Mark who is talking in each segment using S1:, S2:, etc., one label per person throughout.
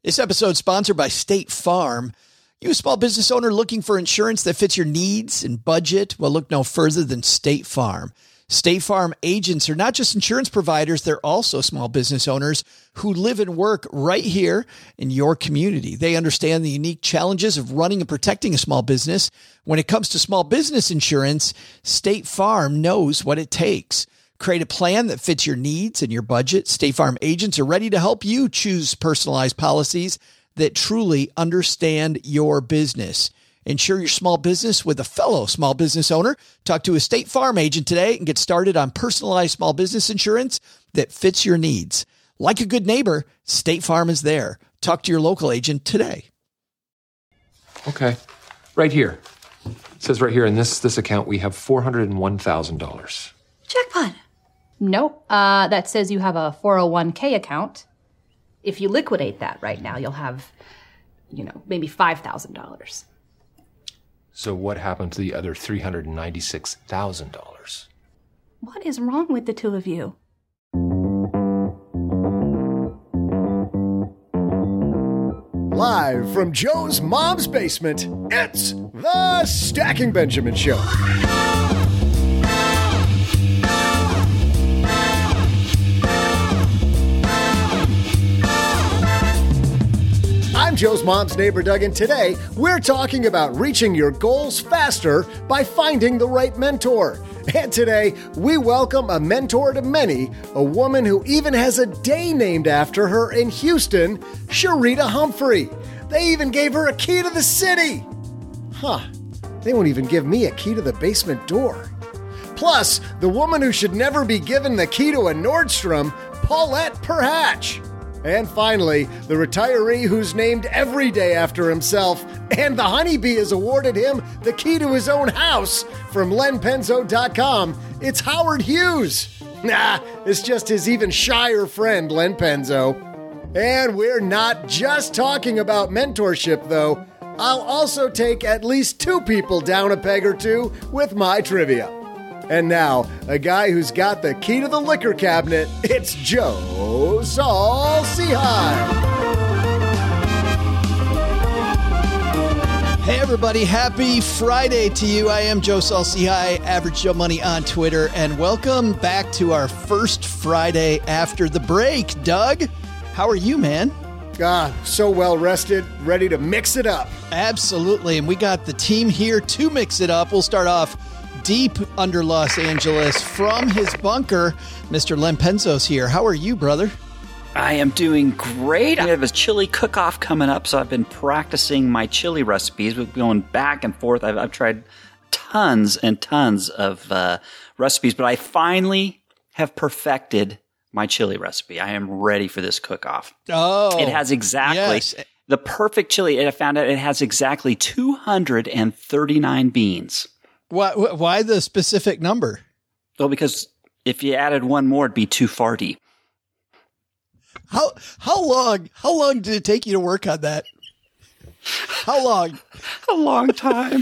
S1: This episode is sponsored by State Farm. You a small business owner looking for insurance that fits your needs and budget? Well, look no further than State Farm. State Farm agents are not just insurance providers, they're also small business owners who live and work right here in your community. They understand the unique challenges of running and protecting a small business. When it comes to small business insurance, State Farm knows what it takes. Create a plan that fits your needs and your budget. State Farm agents are ready to help you choose personalized policies that truly understand your business. Insure your small business with a fellow small business owner. Talk to a State Farm agent today and get started on personalized small business insurance that fits your needs. Like a good neighbor, State Farm is there. Talk to your local agent today.
S2: Okay, right here. It says right here in this account we have $401,000.
S3: Jackpot.
S4: Nope. That says you have a 401k account. If you liquidate that right now, you'll have, maybe $5,000.
S2: So what happened to the other $396,000?
S4: What is wrong with the two of you?
S5: Live from Joe's mom's basement, it's the Stacking Benjamin Show. I'm Joe's mom's neighbor, Doug, and today we're talking about reaching your goals faster by finding the right mentor. And today we welcome a mentor to many, a woman who even has a day named after her in Houston, Sharita Humphrey. They even gave her a key to the city. They won't even give me a key to the basement door. Plus, the woman who should never be given the key to a Nordstrom, Paulette Perhatch. And finally, the retiree who's named every day after himself, and the honeybee has awarded him the key to his own house from lenpenzo.com. It's Howard Hughes. It's just his even shyer friend, Len Penzo. And we're not just talking about mentorship, though. I'll also take at least two people down a peg or two with my trivia. And now, a guy who's got the key to the liquor cabinet, it's Joe Saul-Sehy.
S1: Hey everybody, happy Friday to you. I am Joe Saul-Sehy, Average Joe Money on Twitter, and welcome back to our first Friday after the break. Doug, how are you, man?
S5: So well rested, ready to mix it up.
S1: Absolutely, and we got the team here to mix it up. We'll start off deep under Los Angeles from his bunker. Mr. Len Penzo's here. How are you, brother?
S6: I am doing great. I have a chili cook-off coming up, so I've been practicing my chili recipes. We've been going back and forth. I've tried tons and tons of recipes, but I finally have perfected my chili recipe. I am ready for this cook-off.
S1: Oh,
S6: it has exactly the perfect chili. I found out it has exactly 239 beans.
S1: Why the specific number?
S6: Well, because if you added one more, it'd be too farty.
S1: How long did it take you to work on that? How long?
S6: A long time.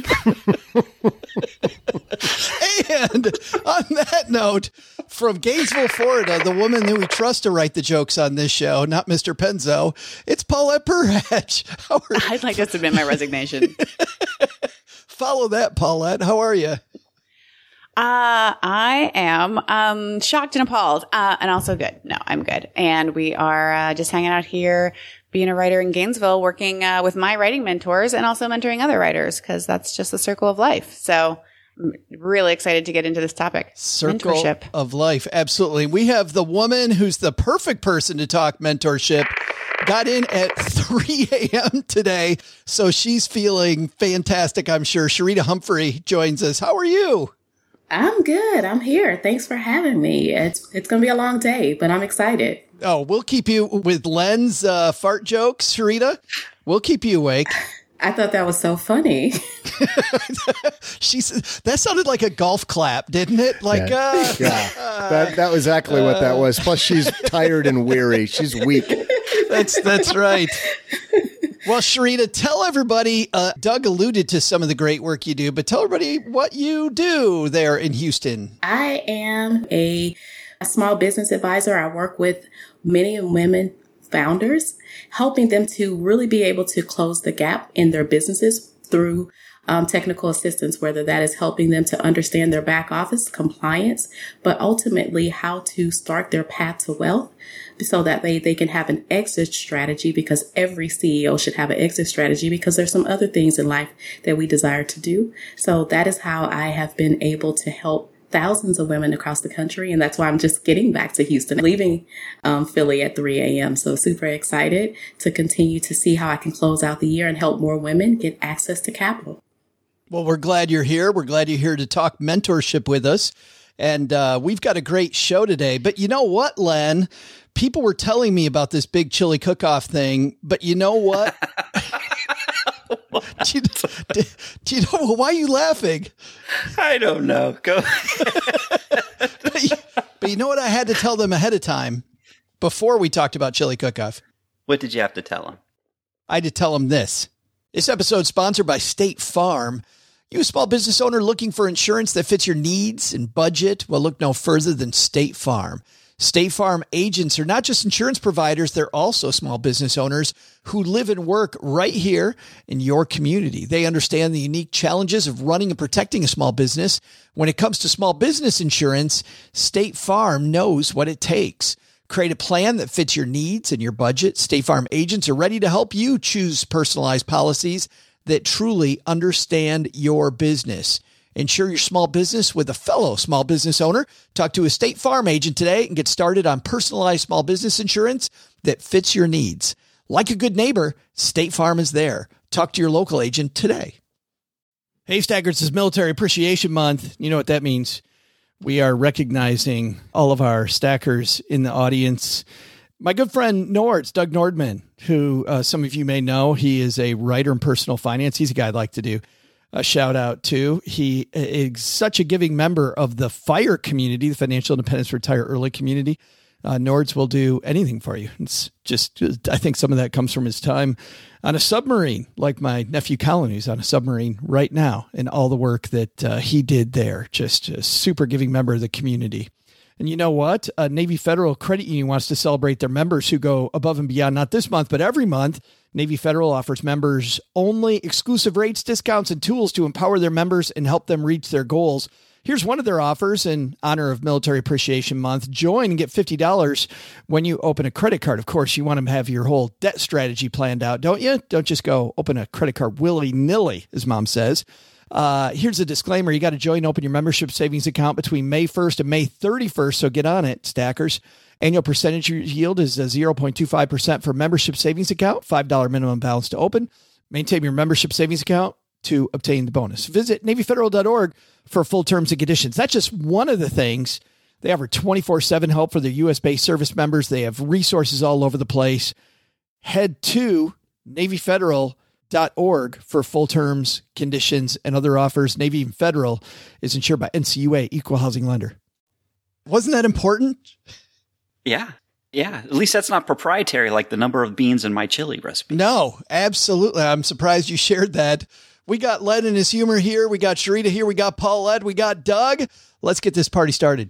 S1: And on that note, from Gainesville, Florida, the woman that we trust to write the jokes on this show, not Mr. Penzo, it's Paulette Perhatch.
S3: I'd like to submit my resignation.
S1: Follow that, Paulette. How are you?
S3: I am shocked and appalled, and also good. No, I'm good. And we are just hanging out here, being a writer in Gainesville, working with my writing mentors and also mentoring other writers, because that's just the circle of life. So I'm really excited to get into this topic.
S1: Circle
S3: mentorship
S1: of life. Absolutely. We have the woman who's the perfect person to talk mentorship. Got in at 3 a.m. today, so she's feeling fantastic, I'm sure. Sharita Humphrey joins us. How are you?
S7: I'm good. I'm here. Thanks for having me. It's going to be a long day, but I'm excited.
S1: Oh, we'll keep you with Len's fart jokes, Sharita. We'll keep you awake.
S7: I thought that was so funny.
S1: That sounded like a golf clap, didn't it? Like,
S5: That was exactly what that was. Plus, she's tired and weary. She's weak.
S1: That's right. Well, Sharita, tell everybody, Doug alluded to some of the great work you do, but tell everybody what you do there in Houston.
S7: I am a small business advisor. I work with men and women founders, helping them to really be able to close the gap in their businesses through technical assistance, whether that is helping them to understand their back office compliance, but ultimately how to start their path to wealth so that they can have an exit strategy, because every CEO should have an exit strategy, because there's some other things in life that we desire to do. So that is how I have been able to help thousands of women across the country. And that's why I'm just getting back to Houston, leaving Philly at 3 a.m. So super excited to continue to see how I can close out the year and help more women get access to capital.
S1: Well, we're glad you're here. We're glad you're here to talk mentorship with us. And we've got a great show today. But you know what, Len? People were telling me about this big chili cook-off thing. But you know what? do you know, why are you laughing?
S6: I don't know. Go.
S1: But you know what I had to tell them ahead of time before we talked about chili cook-off?
S6: What did you have to tell them?
S1: I had to tell them this. This episode is sponsored by State Farm. You a small business owner looking for insurance that fits your needs and budget? Well, look no further than State Farm. State Farm agents are not just insurance providers, they're also small business owners who live and work right here in your community. They understand the unique challenges of running and protecting a small business. When it comes to small business insurance, State Farm knows what it takes. Create a plan that fits your needs and your budget. State Farm agents are ready to help you choose personalized policies that truly understand your business. Insure your small business with a fellow small business owner. Talk to a State Farm agent today and get started on personalized small business insurance that fits your needs. Like a good neighbor, State Farm is there. Talk to your local agent today. Hey, Stackers, is Military Appreciation Month. You know what that means. We are recognizing all of our stackers in the audience. My good friend Nords, Doug Nordman, who some of you may know, he is a writer in personal finance. He's a guy I'd like to do a shout out to. He is such a giving member of the FIRE community, the Financial Independence Retire Early community. Nords will do anything for you. It's just, I think some of that comes from his time on a submarine, like my nephew Colin, who's on a submarine right now, and all the work that he did there. Just a super giving member of the community. And you know what? Navy Federal Credit Union wants to celebrate their members who go above and beyond, not this month, but every month. Navy Federal offers members only exclusive rates, discounts, and tools to empower their members and help them reach their goals. Here's one of their offers in honor of Military Appreciation Month. Join and get $50 when you open a credit card. Of course, you want to have your whole debt strategy planned out, don't you? Don't just go open a credit card willy-nilly, as Mom says. Here's a disclaimer. You got to join and open your membership savings account between May 1st and May 31st. So get on it, stackers. Annual percentage yield is 0.25% for membership savings account, $5 minimum balance to open. Maintain your membership savings account to obtain the bonus. Visit NavyFederal.org for full terms and conditions. That's just one of the things. They offer 24/7 help for their U.S.-based service members. They have resources all over the place. Head to NavyFederal.org for full terms, conditions, and other offers. Navy Federal is insured by NCUA, Equal Housing Lender. Wasn't that important?
S6: Yeah. Yeah. At least that's not proprietary like the number of beans in my chili recipe.
S1: No, absolutely. I'm surprised you shared that. We got Len and his humor here. We got Sharita here. We got Paulette. We got Doug. Let's get this party started.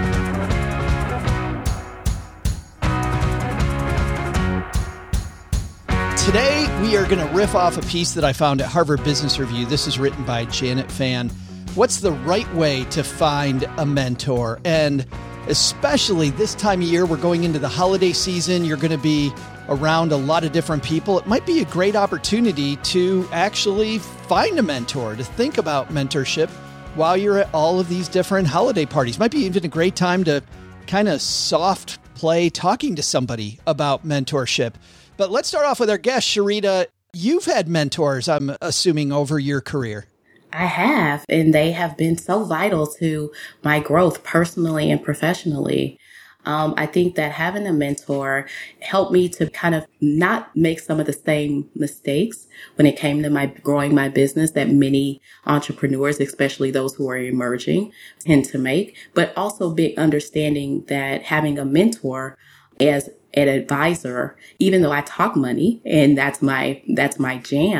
S1: Today, we are going to riff off a piece that I found at Harvard Business Review. This is written by Janet Fan. What's the right way to find a mentor? And especially this time of year, we're going into the holiday season. You're going to be around a lot of different people. It might be a great opportunity to actually find a mentor, to think about mentorship while you're at all of these different holiday parties. Might be even a great time to kind of soft play talking to somebody about mentorship. But let's start off with our guest, Sharita. You've had mentors, I'm assuming, over your career.
S7: I have, and they have been so vital to my growth personally and professionally. I think that having a mentor helped me to kind of not make some of the same mistakes when it came to my growing my business that many entrepreneurs, especially those who are emerging, tend to make, but also big understanding that having a mentor as an advisor, even though I talk money and that's my jam,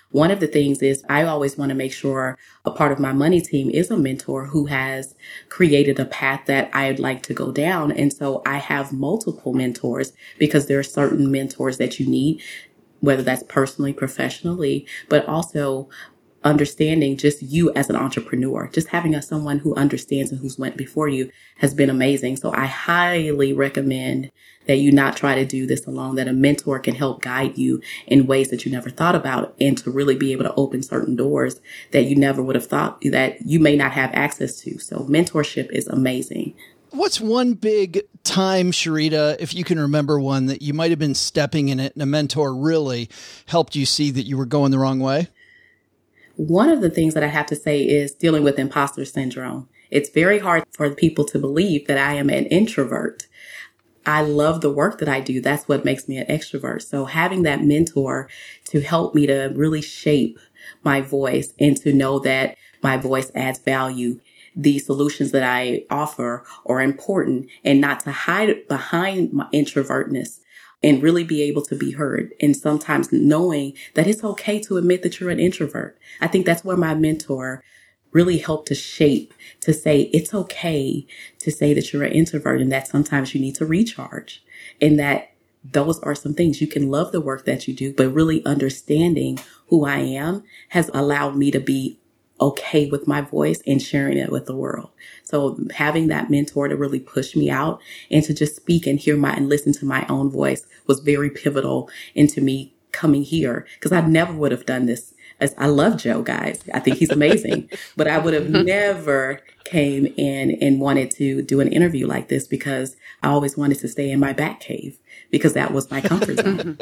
S7: one of the things is I always want to make sure a part of my money team is a mentor who has created a path that I'd like to go down. And so I have multiple mentors because there are certain mentors that you need, whether that's personally, professionally, but also understanding just you as an entrepreneur. Just having someone who understands and who's went before you has been amazing. So I highly recommend that you not try to do this alone, that a mentor can help guide you in ways that you never thought about, and to really be able to open certain doors that you never would have thought that you may not have access to. So mentorship is amazing.
S1: What's one big time, Sharita, if you can remember one, that you might have been stepping in it and a mentor really helped you see that you were going the wrong way?
S7: One of the things that I have to say is dealing with imposter syndrome. It's very hard for people to believe that I am an introvert. I love the work that I do. That's what makes me an extrovert. So having that mentor to help me to really shape my voice and to know that my voice adds value, the solutions that I offer are important, and not to hide behind my introvertness and really be able to be heard. And sometimes knowing that it's okay to admit that you're an introvert. I think that's where my mentor really helped to shape, to say it's okay to say that you're an introvert and that sometimes you need to recharge, and that those are some things. You can love the work that you do, but really understanding who I am has allowed me to be okay with my voice and sharing it with the world. So having that mentor to really push me out and to just speak and hear and listen to my own voice was very pivotal into me coming here, because I never would have done this. I love Joe, guys. I think he's amazing, but I would have never came in and wanted to do an interview like this, because I always wanted to stay in my back cave because that was my comfort zone.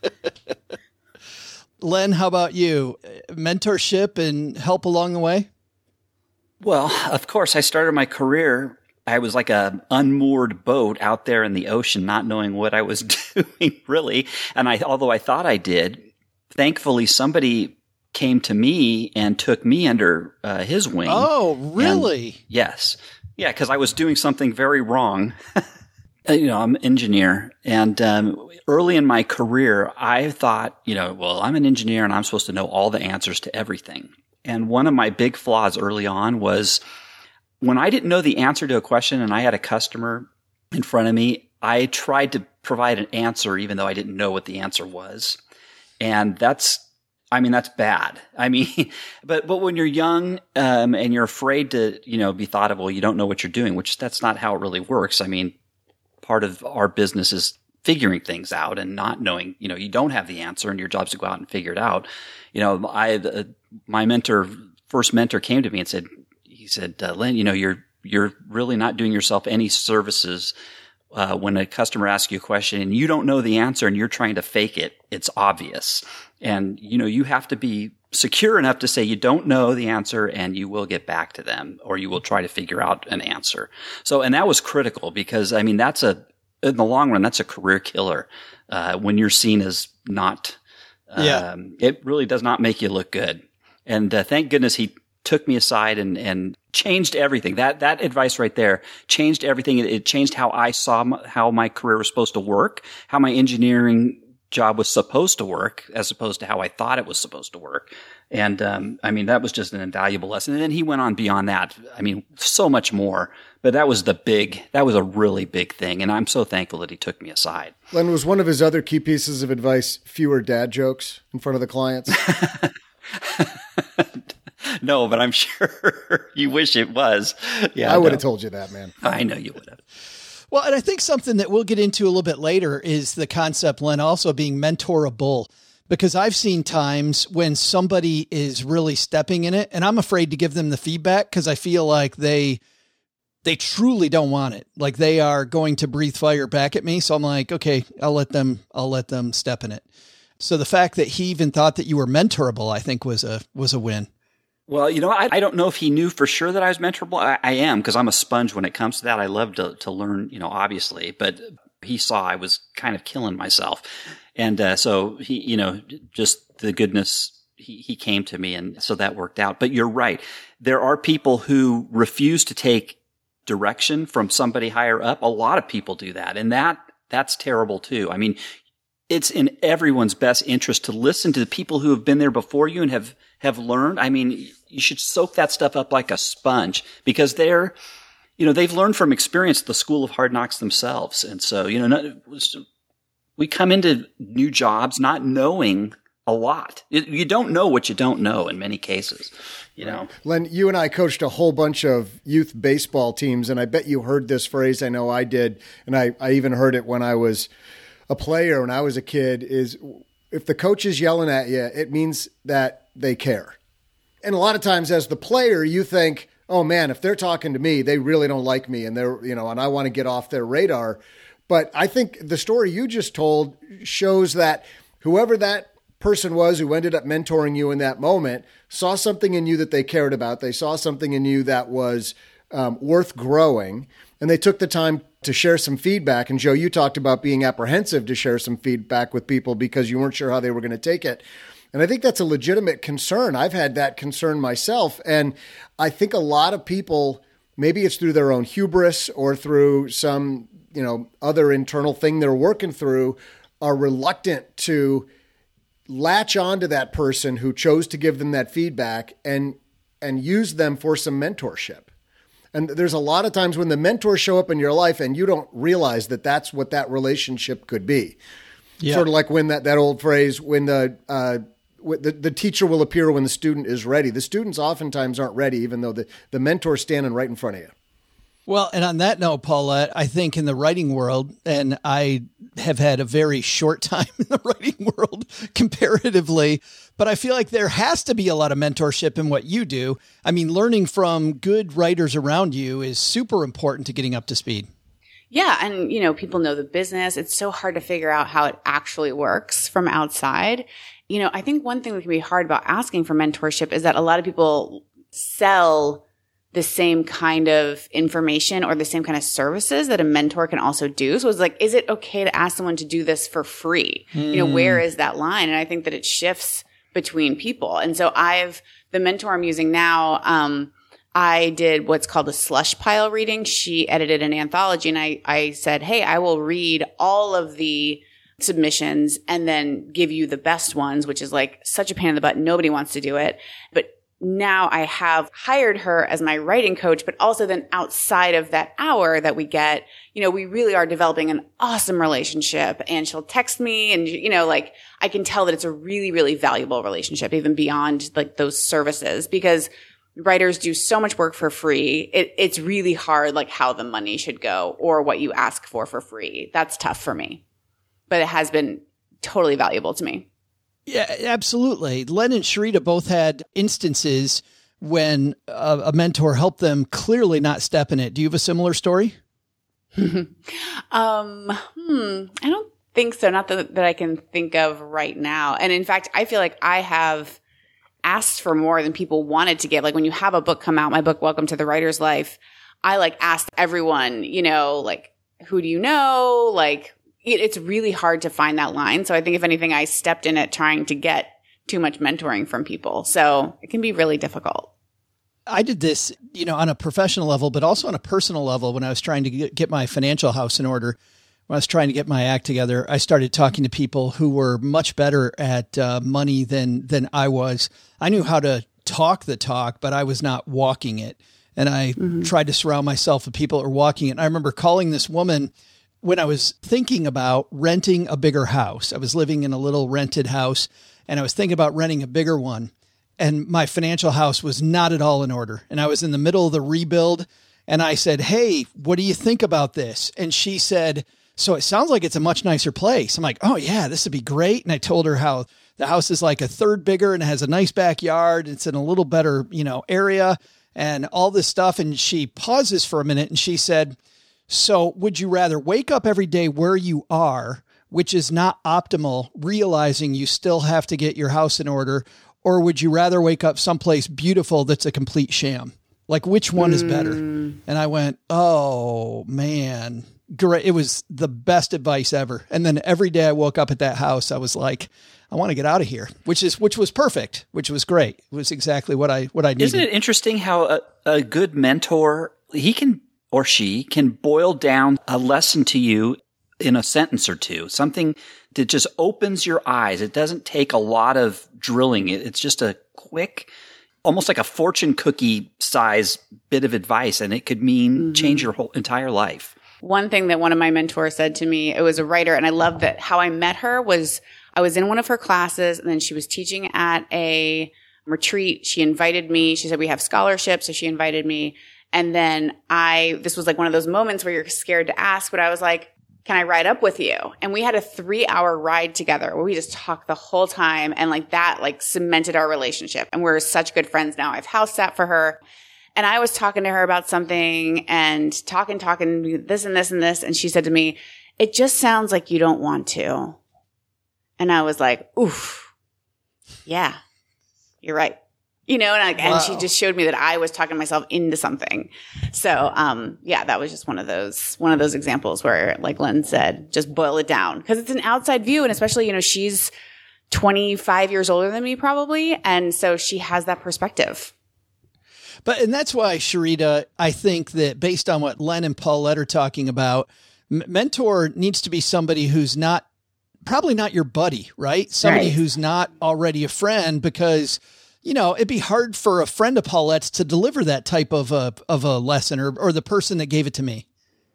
S1: Len, how about you? Mentorship and help along the way?
S6: Well, of course, I started my career. I was like an unmoored boat out there in the ocean, not knowing what I was doing, really. And although I thought I did, thankfully somebody came to me and took me under his wing.
S1: Oh, really?
S6: And, yes. Yeah, because I was doing something very wrong. I'm an engineer. And early in my career, I thought, well, I'm an engineer and I'm supposed to know all the answers to everything. And one of my big flaws early on was when I didn't know the answer to a question and I had a customer in front of me, I tried to provide an answer even though I didn't know what the answer was. And that's bad. But when you're young, and you're afraid to, be thought of, well, you don't know what you're doing, which that's not how it really works. Part of our business is figuring things out and not knowing, you don't have the answer and your job is to go out and figure it out. My first mentor came to me and said, Len, you're really not doing yourself any services when a customer asks you a question and you don't know the answer and you're trying to fake it. It's obvious. And, you have to be secure enough to say you don't know the answer and you will get back to them, or you will try to figure out an answer. So, and that was critical because, in the long run, that's a career killer. When you're seen as not, it really does not make you look good. And thank goodness he took me aside and changed everything. That advice right there changed everything. It changed how I saw how my career was supposed to work, how my engineering job was supposed to work, as opposed to how I thought it was supposed to work. And that was just an invaluable lesson. And then he went on beyond that. So much more. But that was a really big thing. And I'm so thankful that he took me aside.
S5: Len, was one of his other key pieces of advice fewer dad jokes in front of the clients?
S6: No, but I'm sure you wish it was. Yeah,
S5: I would have told you that, man.
S6: I know you would have.
S1: Well, and I think something that we'll get into a little bit later is the concept, Len, also being mentorable, because I've seen times when somebody is really stepping in it and I'm afraid to give them the feedback because I feel like they truly don't want it. Like they are going to breathe fire back at me. So I'm like, okay, I'll let them step in it. So the fact that he even thought that you were mentorable, I think was a win.
S6: Well, I don't know if he knew for sure that I was mentorable. I am, because I'm a sponge when it comes to that. I love to learn, obviously, but he saw I was kind of killing myself. And so he, just the goodness, he came to me, and so that worked out. But you're right. There are people who refuse to take direction from somebody higher up. A lot of people do that. And that's terrible too. it's in everyone's best interest to listen to the people who have been there before you and have learned. I mean, you should soak that stuff up like a sponge because they've learned from experience the school of hard knocks themselves. And so, we come into new jobs not knowing a lot. You don't know what you don't know in many cases,
S5: Len, you and I coached a whole bunch of youth baseball teams, and I bet you heard this phrase. I know I did, and I even heard it when I was a player, when I was a kid, is if the coach is yelling at you, it means that they care. And a lot of times as the player, you think, oh man, if they're talking to me, they really don't like me and and I want to get off their radar. But I think the story you just told shows that whoever that person was who ended up mentoring you in that moment saw something in you that they cared about. They saw something in you that was worth growing, and they took the time to share some feedback. And Joe, you talked about being apprehensive to share some feedback with people because you weren't sure how they were going to take it. And I think that's a legitimate concern. I've had that concern myself. And I think a lot of people, maybe it's through their own hubris or through some, other internal thing they're working through, are reluctant to latch onto that person who chose to give them that feedback and use them for some mentorship. And there's a lot of times when the mentors show up in your life and you don't realize that that's what that relationship could be. Yeah. Sort of like when that old phrase, when the teacher will appear when the student is ready. The students oftentimes aren't ready, even though the mentor's standing right in front of you.
S1: Well, and on that note, Paulette, I think in the writing world, and I have had a very short time in the writing world comparatively, but I feel like there has to be a lot of mentorship in what you do. I mean, learning from good writers around you is super important to getting up to speed.
S3: Yeah. And, people know the business. It's so hard to figure out how it actually works from outside. I think one thing that can be hard about asking for mentorship is that a lot of people sell the same kind of information or the same kind of services that a mentor can also do. So it's like, is it okay to ask someone to do this for free? Where is that line? And I think that it shifts between people. And so the mentor I'm using now, I did what's called a slush pile reading. She edited an anthology and I said, hey, I will read all of the submissions and then give you the best ones, which is like such a pain in the butt. Nobody wants to do it. But now I have hired her as my writing coach, but also then outside of that hour that we get, we really are developing an awesome relationship, and she'll text me and, I can tell that it's a really, really valuable relationship, even beyond like those services, because writers do so much work for free. It's really hard, like how the money should go or what you ask for free. That's tough for me, but it has been totally valuable to me.
S1: Yeah, absolutely. Len and Sharita both had instances when a mentor helped them clearly not step in it. Do you have a similar story?
S3: I don't think so. Not that I can think of right now. And in fact, I feel like I have asked for more than people wanted to give. Like when you have a book come out, my book, Welcome to the Writer's Life, I asked everyone, who do you know? It's really hard to find that line. So I think if anything, I stepped in it trying to get too much mentoring from people. So it can be really difficult.
S1: I did this, on a professional level, but also on a personal level when I was trying to get my financial house in order. When I was trying to get my act together, I started talking to people who were much better at money than I was. I knew how to talk the talk, but I was not walking it. And I tried to surround myself with people that were walking it. And I remember calling this woman when I was thinking about renting a bigger house. I was living in a little rented house and I was thinking about renting a bigger one. And my financial house was not at all in order. And I was in the middle of the rebuild. And I said, hey, what do you think about this? And she said, so it sounds like it's a much nicer place. I'm like, oh yeah, this would be great. And I told her how the house is like a third bigger and it has a nice backyard. It's in a little better, area and all this stuff. And she pauses for a minute and she said, so would you rather wake up every day where you are, which is not optimal, realizing you still have to get your house in order, or would you rather wake up someplace beautiful that's a complete sham? Like, which one is better? And I went, oh, man. Great. It was the best advice ever. And then every day I woke up at that house, I was like, I want to get out of here, which was perfect, which was great. It was exactly what I needed.
S6: Isn't it interesting how a good mentor, he can or she can boil down a lesson to you in a sentence or two, something that just opens your eyes. It doesn't take a lot of drilling. It's just a quick, almost like a fortune cookie size bit of advice, and it could mean change your whole entire life.
S3: One thing that one of my mentors said to me, it was a writer, and I love that how I met her was I was in one of her classes, and then she was teaching at a retreat. She invited me. She said, we have scholarships. So she invited me. And then this was like one of those moments where you're scared to ask, but I was like, can I ride up with you? And we had a 3-hour ride together where we just talked the whole time. And like that, like cemented our relationship. And we're such good friends now. I've house sat for her. And I was talking to her about something and talking, this and this and this. And she said to me, it just sounds like you don't want to. And I was like, oof, yeah. You're right. And she just showed me that I was talking myself into something. So, that was just one of those examples where, like Len said, just boil it down because it's an outside view. And especially, she's 25 years older than me probably. And so she has that perspective.
S1: And that's why, Sharita, I think that based on what Len and Paulette are talking about, mentor needs to be somebody who's probably not your buddy, right? Somebody who's not already a friend because, it'd be hard for a friend of Paulette's to deliver that type of a lesson or the person that gave it to me.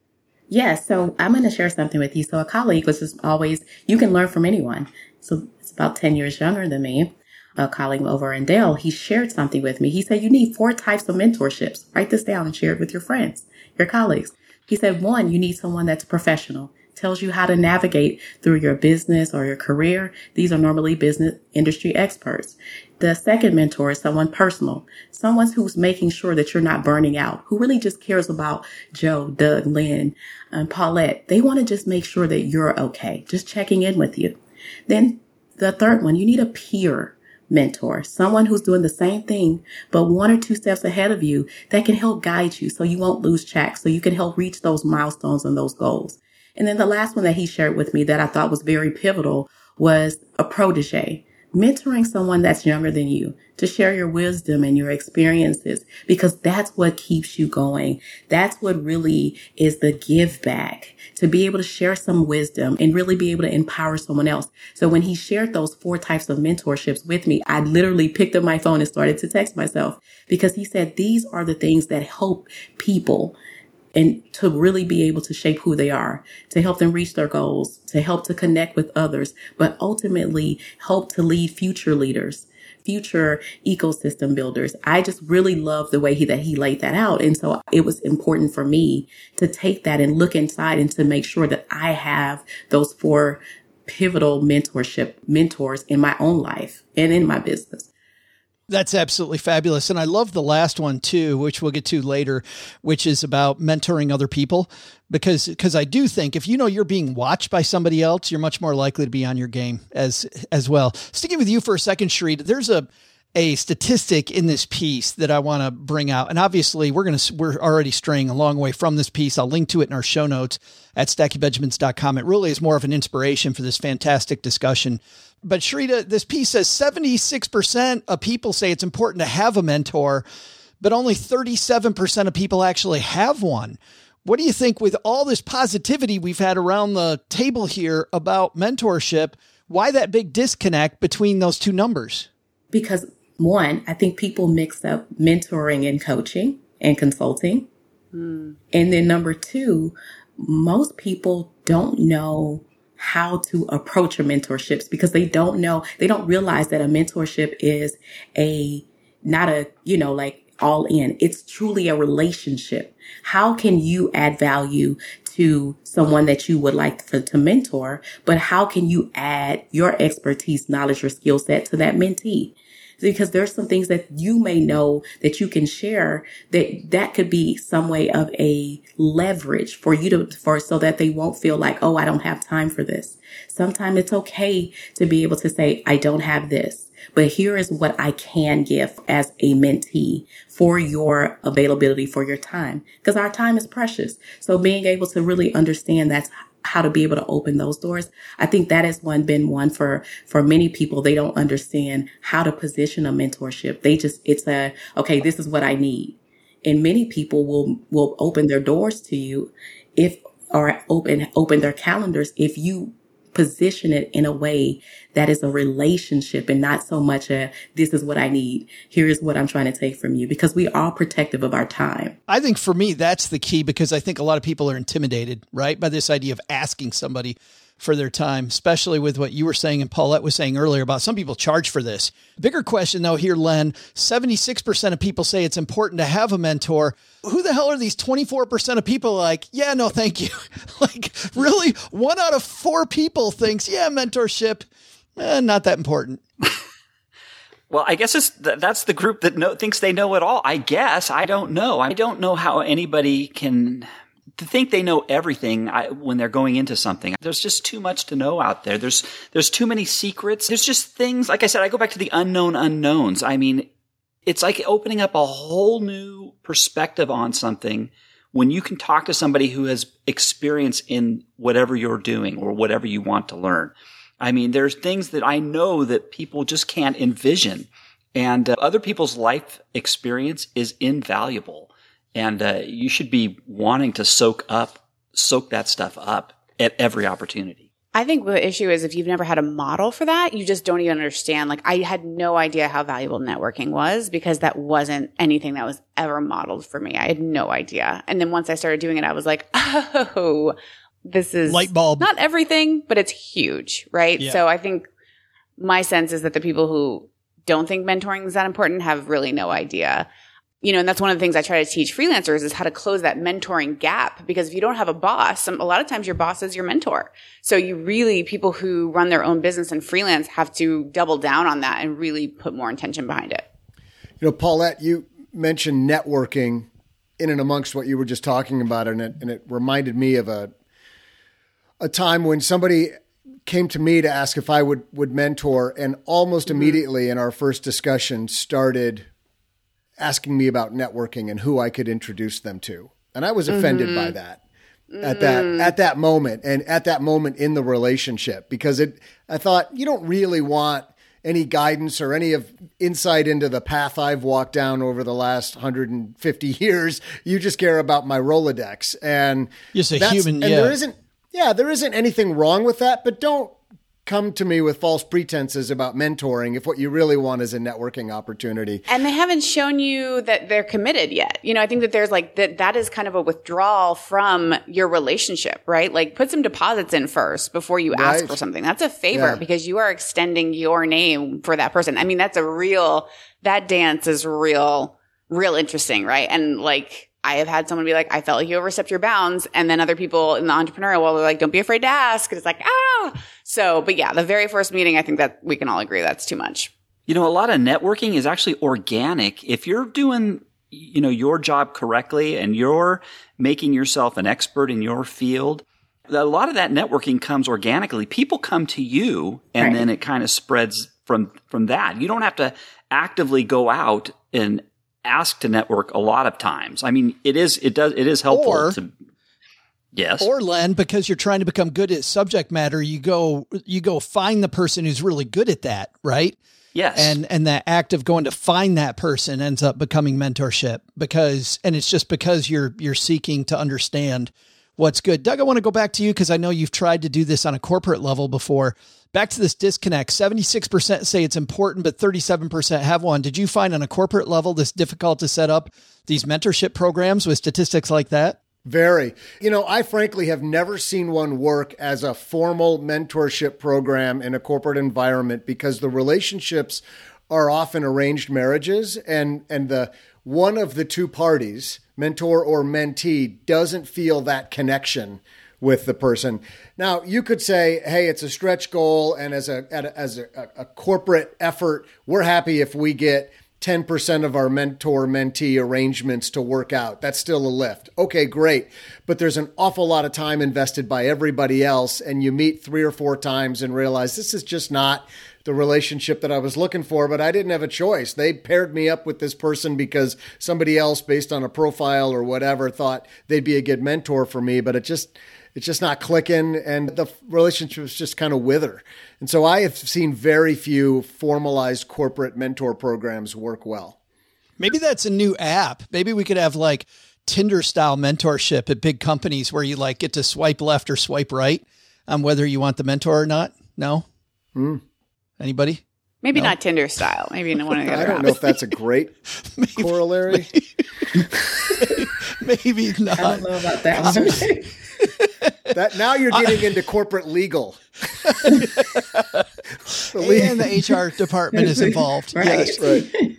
S7: Yeah. So I'm going to share something with you. So a colleague was just always, you can learn from anyone. So it's about 10 years younger than me. A colleague over in Dale, he shared something with me. He said, you need 4 types of mentorships. Write this down and share it with your friends, your colleagues. He said, 1, you need someone that's professional. Tells you how to navigate through your business or your career. These are normally business industry experts. The second mentor is someone personal, someone who's making sure that you're not burning out, who really just cares about Joe, Doug, Lynn, and Paulette. They want to just make sure that you're okay, just checking in with you. Then the third one, you need a peer mentor, someone who's doing the same thing, but 1 or 2 steps ahead of you that can help guide you so you won't lose track, so you can help reach those milestones and those goals. And then the last one that he shared with me that I thought was very pivotal was a protege, mentoring someone that's younger than you to share your wisdom and your experiences, because that's what keeps you going. That's what really is the give back, to be able to share some wisdom and really be able to empower someone else. So when he shared those 4 types of mentorships with me, I literally picked up my phone and started to text myself because he said, these are the things that help people and to really be able to shape who they are, to help them reach their goals, to help to connect with others, but ultimately help to lead future leaders, future ecosystem builders. I just really love the way that he laid that out. And so it was important for me to take that and look inside and to make sure that I have those 4 pivotal mentors in my own life and in my business.
S1: That's absolutely fabulous. And I love the last one too, which we'll get to later, which is about mentoring other people. Because I do think if you're being watched by somebody else, you're much more likely to be on your game as well. Sticking with you for a second, Sharita, there's a statistic in this piece that I want to bring out. And obviously we're already straying a long way from this piece. I'll link to it in our show notes at stackingbenjamins.com. It really is more of an inspiration for this fantastic discussion. But Sharita, this piece says 76% of people say it's important to have a mentor, but only 37% of people actually have one. What do you think with all this positivity we've had around the table here about mentorship? Why that big disconnect between those 2 numbers?
S7: Because 1, I think people mix up mentoring and coaching and consulting. And then number 2, most people don't know how to approach a mentorships because they don't realize that a mentorship is not all in. It's truly a relationship. How can you add value to someone that you would like to mentor, but how can you add your expertise, knowledge, or skill set to that mentee? Because there's some things that you may know that you can share that could be some way of a leverage for you so that they won't feel like, oh, I don't have time for this. Sometimes it's okay to be able to say, I don't have this, but here is what I can give as a mentee for your availability, for your time, because our time is precious. So being able to really understand that's how to be able to open those doors. I think that has been one for many people. They don't understand how to position a mentorship. Okay, this is what I need. And many people will open their doors to you open their calendars if you position it in a way that is a relationship and not so much a, this is what I need. Here is what I'm trying to take from you, because we are protective of our time.
S1: I think for me, that's the key, because I think a lot of people are intimidated, right, by this idea of asking somebody for their time, especially with what you were saying and Paulette was saying earlier about some people charge for this. Bigger question though here, Len, 76% of people say it's important to have a mentor. Who the hell are these 24% of people like, yeah, no, thank you. Like really 1 out of 4 people thinks, yeah, mentorship, not that important.
S6: Well, I guess that's the group that thinks they know it all. I guess. I don't know. I don't know how anybody can to think they know everything when they're going into something. There's just too much to know out there. There's too many secrets. There's just things, like I said, I go back to the unknown unknowns. I mean, it's like opening up a whole new perspective on something when you can talk to somebody who has experience in whatever you're doing or whatever you want to learn. I mean, there's things that I know that people just can't envision, and other people's life experience is invaluable. And you should be wanting to soak that stuff up at every opportunity.
S3: I think the issue is if you've never had a model for that, you just don't even understand. Like, I had no idea how valuable networking was because that wasn't anything that was ever modeled for me. I had no idea. And then once I started doing it, I was like, oh, this is
S1: light bulb.
S3: Not everything, but it's huge, right?
S1: Yeah.
S3: So I think my sense is that the people who don't think mentoring is that important have really no idea. You know, and that's one of the things I try to teach freelancers is how to close that mentoring gap. Because if you don't have a boss, a lot of times your boss is your mentor. So people who run their own business and freelance have to double down on that and really put more intention behind it.
S5: You know, Paulette, you mentioned networking in and amongst what you were just talking about. And it reminded me of a time when somebody came to me to ask if I would mentor, and almost immediately in our first discussion started asking me about networking and who I could introduce them to. And I was offended by that at that moment and at that moment in the relationship, because I thought, you don't really want any guidance or any of insight into the path I've walked down over the last 150 years. You just care about my Rolodex. And
S1: just a human.
S5: And there isn't anything wrong with that, but don't come to me with false pretenses about mentoring if what you really want is a networking opportunity.
S3: And they haven't shown you that they're committed yet. You know, I think that there's like that is kind of a withdrawal from your relationship, right? Like put some deposits in first before you ask for something. That's a favor because you are extending your name for that person. I mean, that dance is real interesting, right? And like, I have had someone be like, I felt like you overstepped your bounds. And then other people in the entrepreneurial world are like, don't be afraid to ask. And it's like, So, but yeah, the very first meeting, I think that we can all agree that's too much.
S6: You know, a lot of networking is actually organic. If you're doing, you know, your job correctly and you're making yourself an expert in your field, a lot of that networking comes organically. People come to you and then it kind of spreads from that. You don't have to actively go out and ask to network a lot of times. I mean, it is helpful to, yes.
S1: Or Len, because you're trying to become good at subject matter, you go find the person who's really good at that, right?
S6: Yes.
S1: And that act of going to find that person ends up becoming mentorship and it's just because you're seeking to understand what's good. Doug, I want to go back to you because I know you've tried to do this on a corporate level before. Back to this disconnect, 76% say it's important, but 37% have one. Did you find on a corporate level this difficult to set up these mentorship programs with statistics like that?
S5: Very. You know, I frankly have never seen one work as a formal mentorship program in a corporate environment because the relationships are often arranged marriages and the one of the two parties, mentor or mentee, doesn't feel that connection with the person. Now, you could say, hey, it's a stretch goal, and as a corporate effort, we're happy if we get 10% of our mentor-mentee arrangements to work out. That's still a lift. Okay, great. But there's an awful lot of time invested by everybody else, and you meet 3 or 4 times and realize this is just not the relationship that I was looking for, but I didn't have a choice. They paired me up with this person because somebody else, based on a profile or whatever, thought they'd be a good mentor for me, but it's just not clicking, and the relationships just kind of wither. And so I have seen very few formalized corporate mentor programs work well.
S1: Maybe that's a new app. Maybe we could have like Tinder style mentorship at big companies where you like get to swipe left or swipe right on whether you want the mentor or not? No? Anybody?
S3: Maybe not Tinder style. Maybe in one of the other
S5: I don't know if that's a great corollary.
S1: Maybe not.
S7: I don't know about that one.
S5: That now you're getting into corporate legal.
S1: And the HR department is involved.
S7: Right.
S1: Yes.
S5: Right.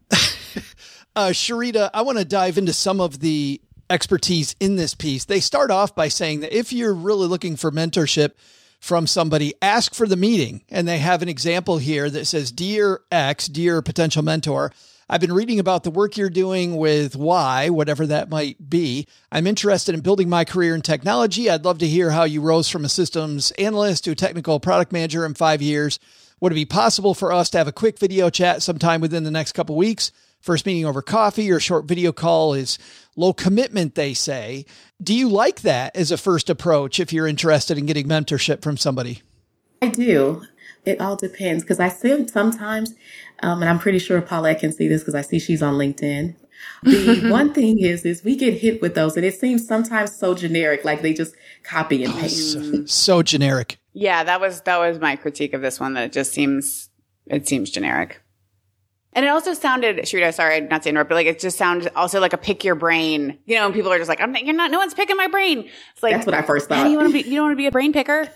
S1: Sharita, I want to dive into some of the expertise in this piece. They start off by saying that if you're really looking for mentorship from somebody, ask for the meeting. And they have an example here that says, Dear X, dear potential mentor, I've been reading about the work you're doing with Y, whatever that might be. I'm interested in building my career in technology. I'd love to hear how you rose from a systems analyst to a technical product manager in 5 years. Would it be possible for us to have a quick video chat sometime within the next couple of weeks? First meeting over coffee or a short video call is low commitment, they say. Do you like that as a first approach if you're interested in getting mentorship from somebody?
S7: I do. It all depends because I see sometimes, and I'm pretty sure Paulette can see this because I see she's on LinkedIn. The one thing is we get hit with those and it seems sometimes so generic, like they just copy and paste.
S1: So generic.
S3: Yeah, that was my critique of this one, that it seems generic. And it also sounded, Sharita, sorry not to interrupt, but like it just sounded also like a pick your brain. You know, and people are just like, no one's picking my brain. It's like,
S7: that's what I first thought.
S3: You don't want to be a brain picker.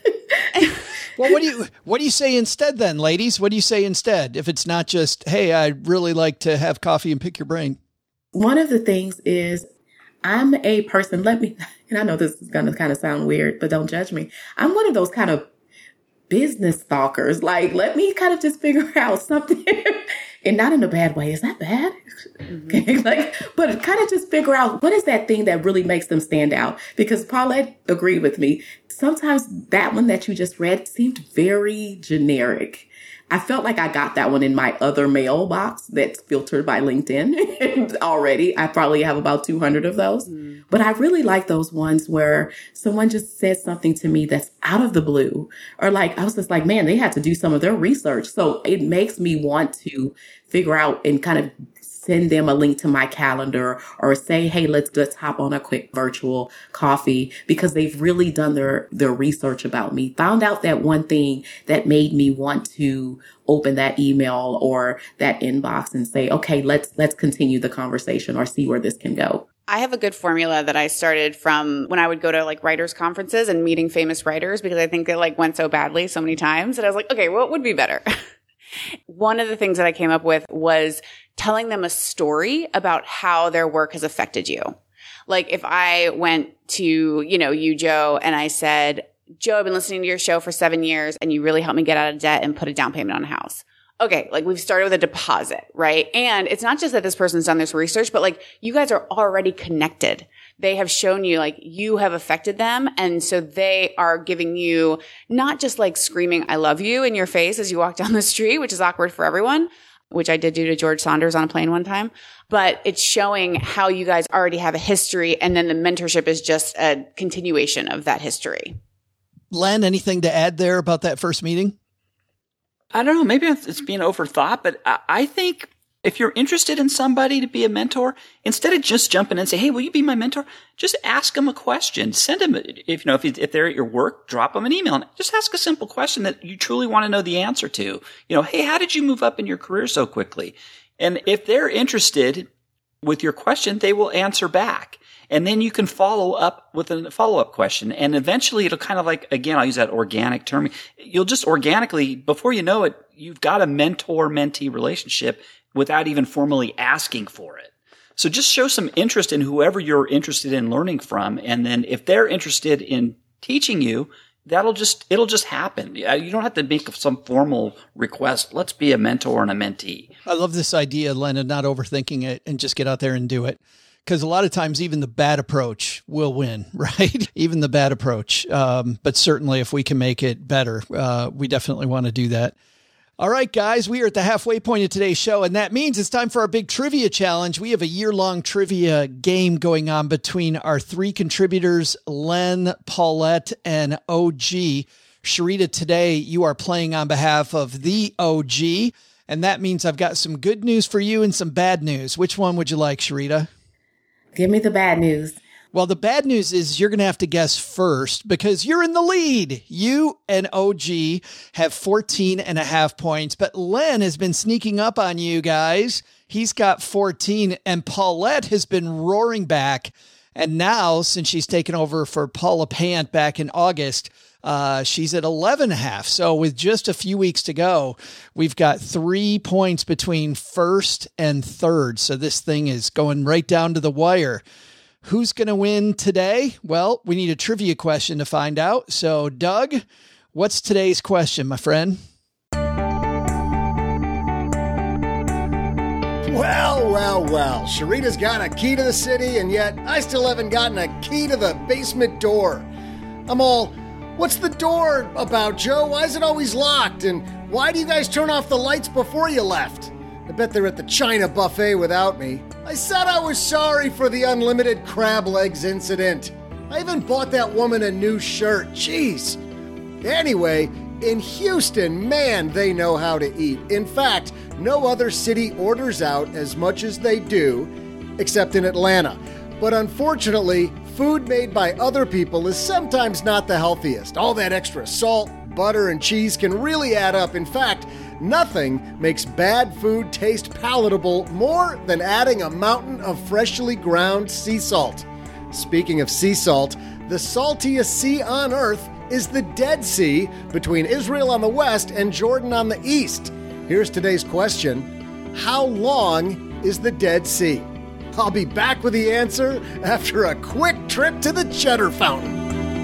S1: Well, what do you say instead then, ladies? What do you say instead? If it's not just, hey, I'd really like to have coffee and pick your brain.
S7: One of the things is I'm a person, and I know this is going to kind of sound weird, but don't judge me. I'm one of those kind of business stalkers. Like, let me kind of just figure out something and not in a bad way. Is that bad? Mm-hmm. But kind of just figure out what is that thing that really makes them stand out? Because Paulette agreed with me. Sometimes that one that you just read seemed very generic. I felt like I got that one in my other mailbox that's filtered by LinkedIn already. I probably have about 200 of those. But I really like those ones where someone just says something to me that's out of the blue. Or like, I was just like, man, they had to do some of their research. So it makes me want to figure out and kind of send them a link to my calendar or say, hey, let's hop on a quick virtual coffee because they've really done their research about me, found out that one thing that made me want to open that email or that inbox and say, okay, let's continue the conversation or see where this can go.
S3: I have a good formula that I started from when I would go to like writers conferences and meeting famous writers because I think it like went so badly so many times that I was like, okay, what would be better? One of the things that I came up with was telling them a story about how their work has affected you. Like if I went to, you, Joe, and I said, Joe, I've been listening to your show for 7 years and you really helped me get out of debt and put a down payment on a house. Okay, like we've started with a deposit, right? And it's not just that this person's done this research, but like you guys are already connected. They have shown you like you have affected them. And so they are giving you not just like screaming, I love you in your face as you walk down the street, which is awkward for everyone, which I did do to George Saunders on a plane one time, but it's showing how you guys already have a history. And then the mentorship is just a continuation of that history.
S1: Len, anything to add there about that first meeting?
S6: I don't know. Maybe it's being overthought, but I think if you're interested in somebody to be a mentor, instead of just jumping in and say, hey, will you be my mentor? Just ask them a question. Send them, if they're at your work, drop them an email and just ask a simple question that you truly want to know the answer to. Hey, how did you move up in your career so quickly? And if they're interested with your question, they will answer back. And then you can follow up with a follow-up question. And eventually it'll kind of like, again, I'll use that organic term. You'll just organically, before you know it, you've got a mentor-mentee relationship without even formally asking for it. So just show some interest in whoever you're interested in learning from. And then if they're interested in teaching you, it'll just happen. You don't have to make some formal request. Let's be a mentor and a mentee.
S1: I love this idea, Len, of not overthinking it and just get out there and do it. Because a lot of times even the bad approach will win, right? Even the bad approach. But certainly if we can make it better, we definitely want to do that. All right, guys, we are at the halfway point of today's show, and that means it's time for our big trivia challenge. We have a year-long trivia game going on between our three contributors, Len, Paulette, and OG. Sharita, today you are playing on behalf of the OG, and that means I've got some good news for you and some bad news. Which one would you like, Sharita?
S7: Give me the bad news.
S1: Well, the bad news is you're going to have to guess first because you're in the lead. You and OG have 14.5 points, but Len has been sneaking up on you guys. He's got 14, and Paulette has been roaring back. And now, since she's taken over for Paula Pant back in August, she's at 11.5. So with just a few weeks to go, we've got 3 points between first and third. So this thing is going right down to the wire. Who's going to win today? Well, we need a trivia question to find out. So, Doug, what's today's question, my friend?
S5: Well. Sharita's got a key to the city, and yet I still haven't gotten a key to the basement door. I'm all, what's the door about, Joe? Why is it always locked? And why do you guys turn off the lights before you left? I bet they're at the China buffet without me. I said I was sorry for the unlimited crab legs incident. I even bought that woman a new shirt. Jeez. Anyway, in Houston, man, they know how to eat. In fact, no other city orders out as much as they do, except in Atlanta. But unfortunately, food made by other people is sometimes not the healthiest. All that extra salt, butter, and cheese can really add up. In fact, nothing makes bad food taste palatable more than adding a mountain of freshly ground sea salt. Speaking of sea salt, the saltiest sea on earth is the Dead Sea between Israel on the west and Jordan on the east. Here's today's question. How long is the Dead Sea? I'll be back with the answer after a quick trip to the Cheddar Fountain.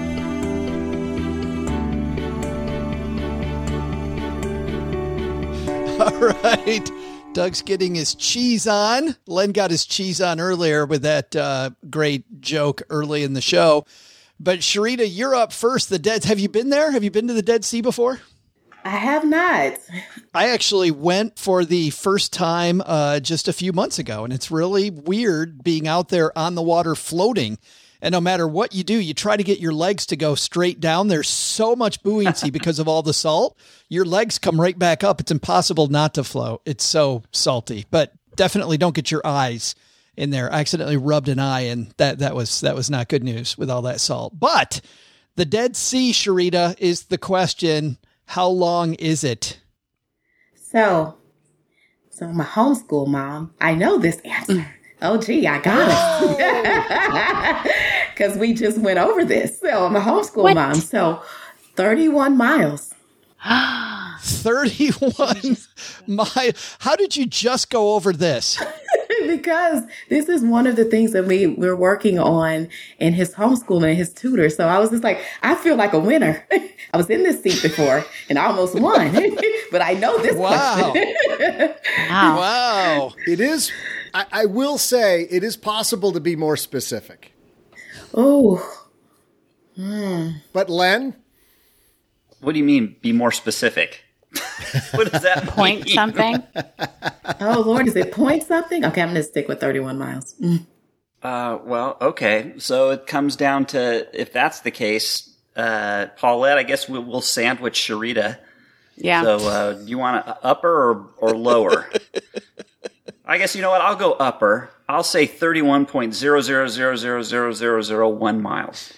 S1: All right. Doug's getting his cheese on. Len got his cheese on earlier with that great joke early in the show. But Sharita, you're up first. Have you been there? Have you been to the Dead Sea before?
S7: I have not.
S1: I actually went for the first time just a few months ago, and it's really weird being out there on the water floating. And no matter what you do, you try to get your legs to go straight down. There's so much buoyancy because of all the salt. Your legs come right back up. It's impossible not to float. It's so salty. But definitely don't get your eyes in there. I accidentally rubbed an eye, and that was not good news with all that salt. But the Dead Sea, Sharita, is the question. How long is it?
S7: So I'm a homeschool mom. I know this answer. Oh, gee, I got it. Because we just went over this. So I'm a homeschool mom. So 31 miles.
S1: 31 miles. How did you just go over this?
S7: Because this is one of the things that we're working on in his homeschooling, his tutor. So I was just like, I feel like a winner. I was in this seat before and I almost won. But I know this question.
S1: Wow.
S5: It is. I will say it is possible to be more specific.
S7: Oh.
S5: But Len?
S6: What do you mean, be more specific? What does that
S3: Point
S6: mean?
S3: something?
S7: Oh, Lord, is it point something? Okay, I'm going to stick with 31 miles.
S6: Well, okay. So it comes down to, if that's the case, Paulette, I guess we'll sandwich Sharita.
S3: Yeah.
S6: So you want an upper or lower? I guess, you know what? I'll go upper. I'll say 31.0000001 miles.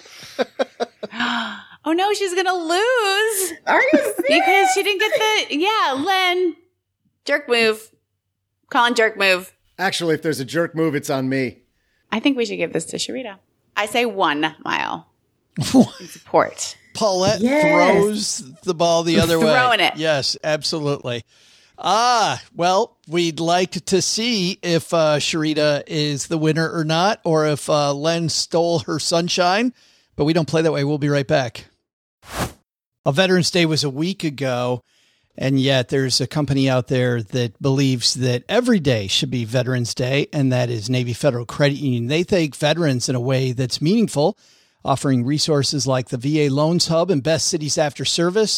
S3: Oh no, she's gonna lose.
S7: Are you serious?
S3: Because she didn't get Len. Jerk move. Colin, jerk move.
S5: Actually, if there's a jerk move, it's on me.
S3: I think we should give this to Sharita. I say 1 mile. In support.
S1: Paulette throws the ball the other way.
S3: Throwing it.
S1: Yes, absolutely. Well, we'd like to see if Sharita is the winner or not, or if Len stole her sunshine, but we don't play that way. We'll be right back. Veterans Day was a week ago, and yet there's a company out there that believes that every day should be Veterans Day, and that is Navy Federal Credit Union. They thank veterans in a way that's meaningful, offering resources like the VA Loans Hub and Best Cities After Service.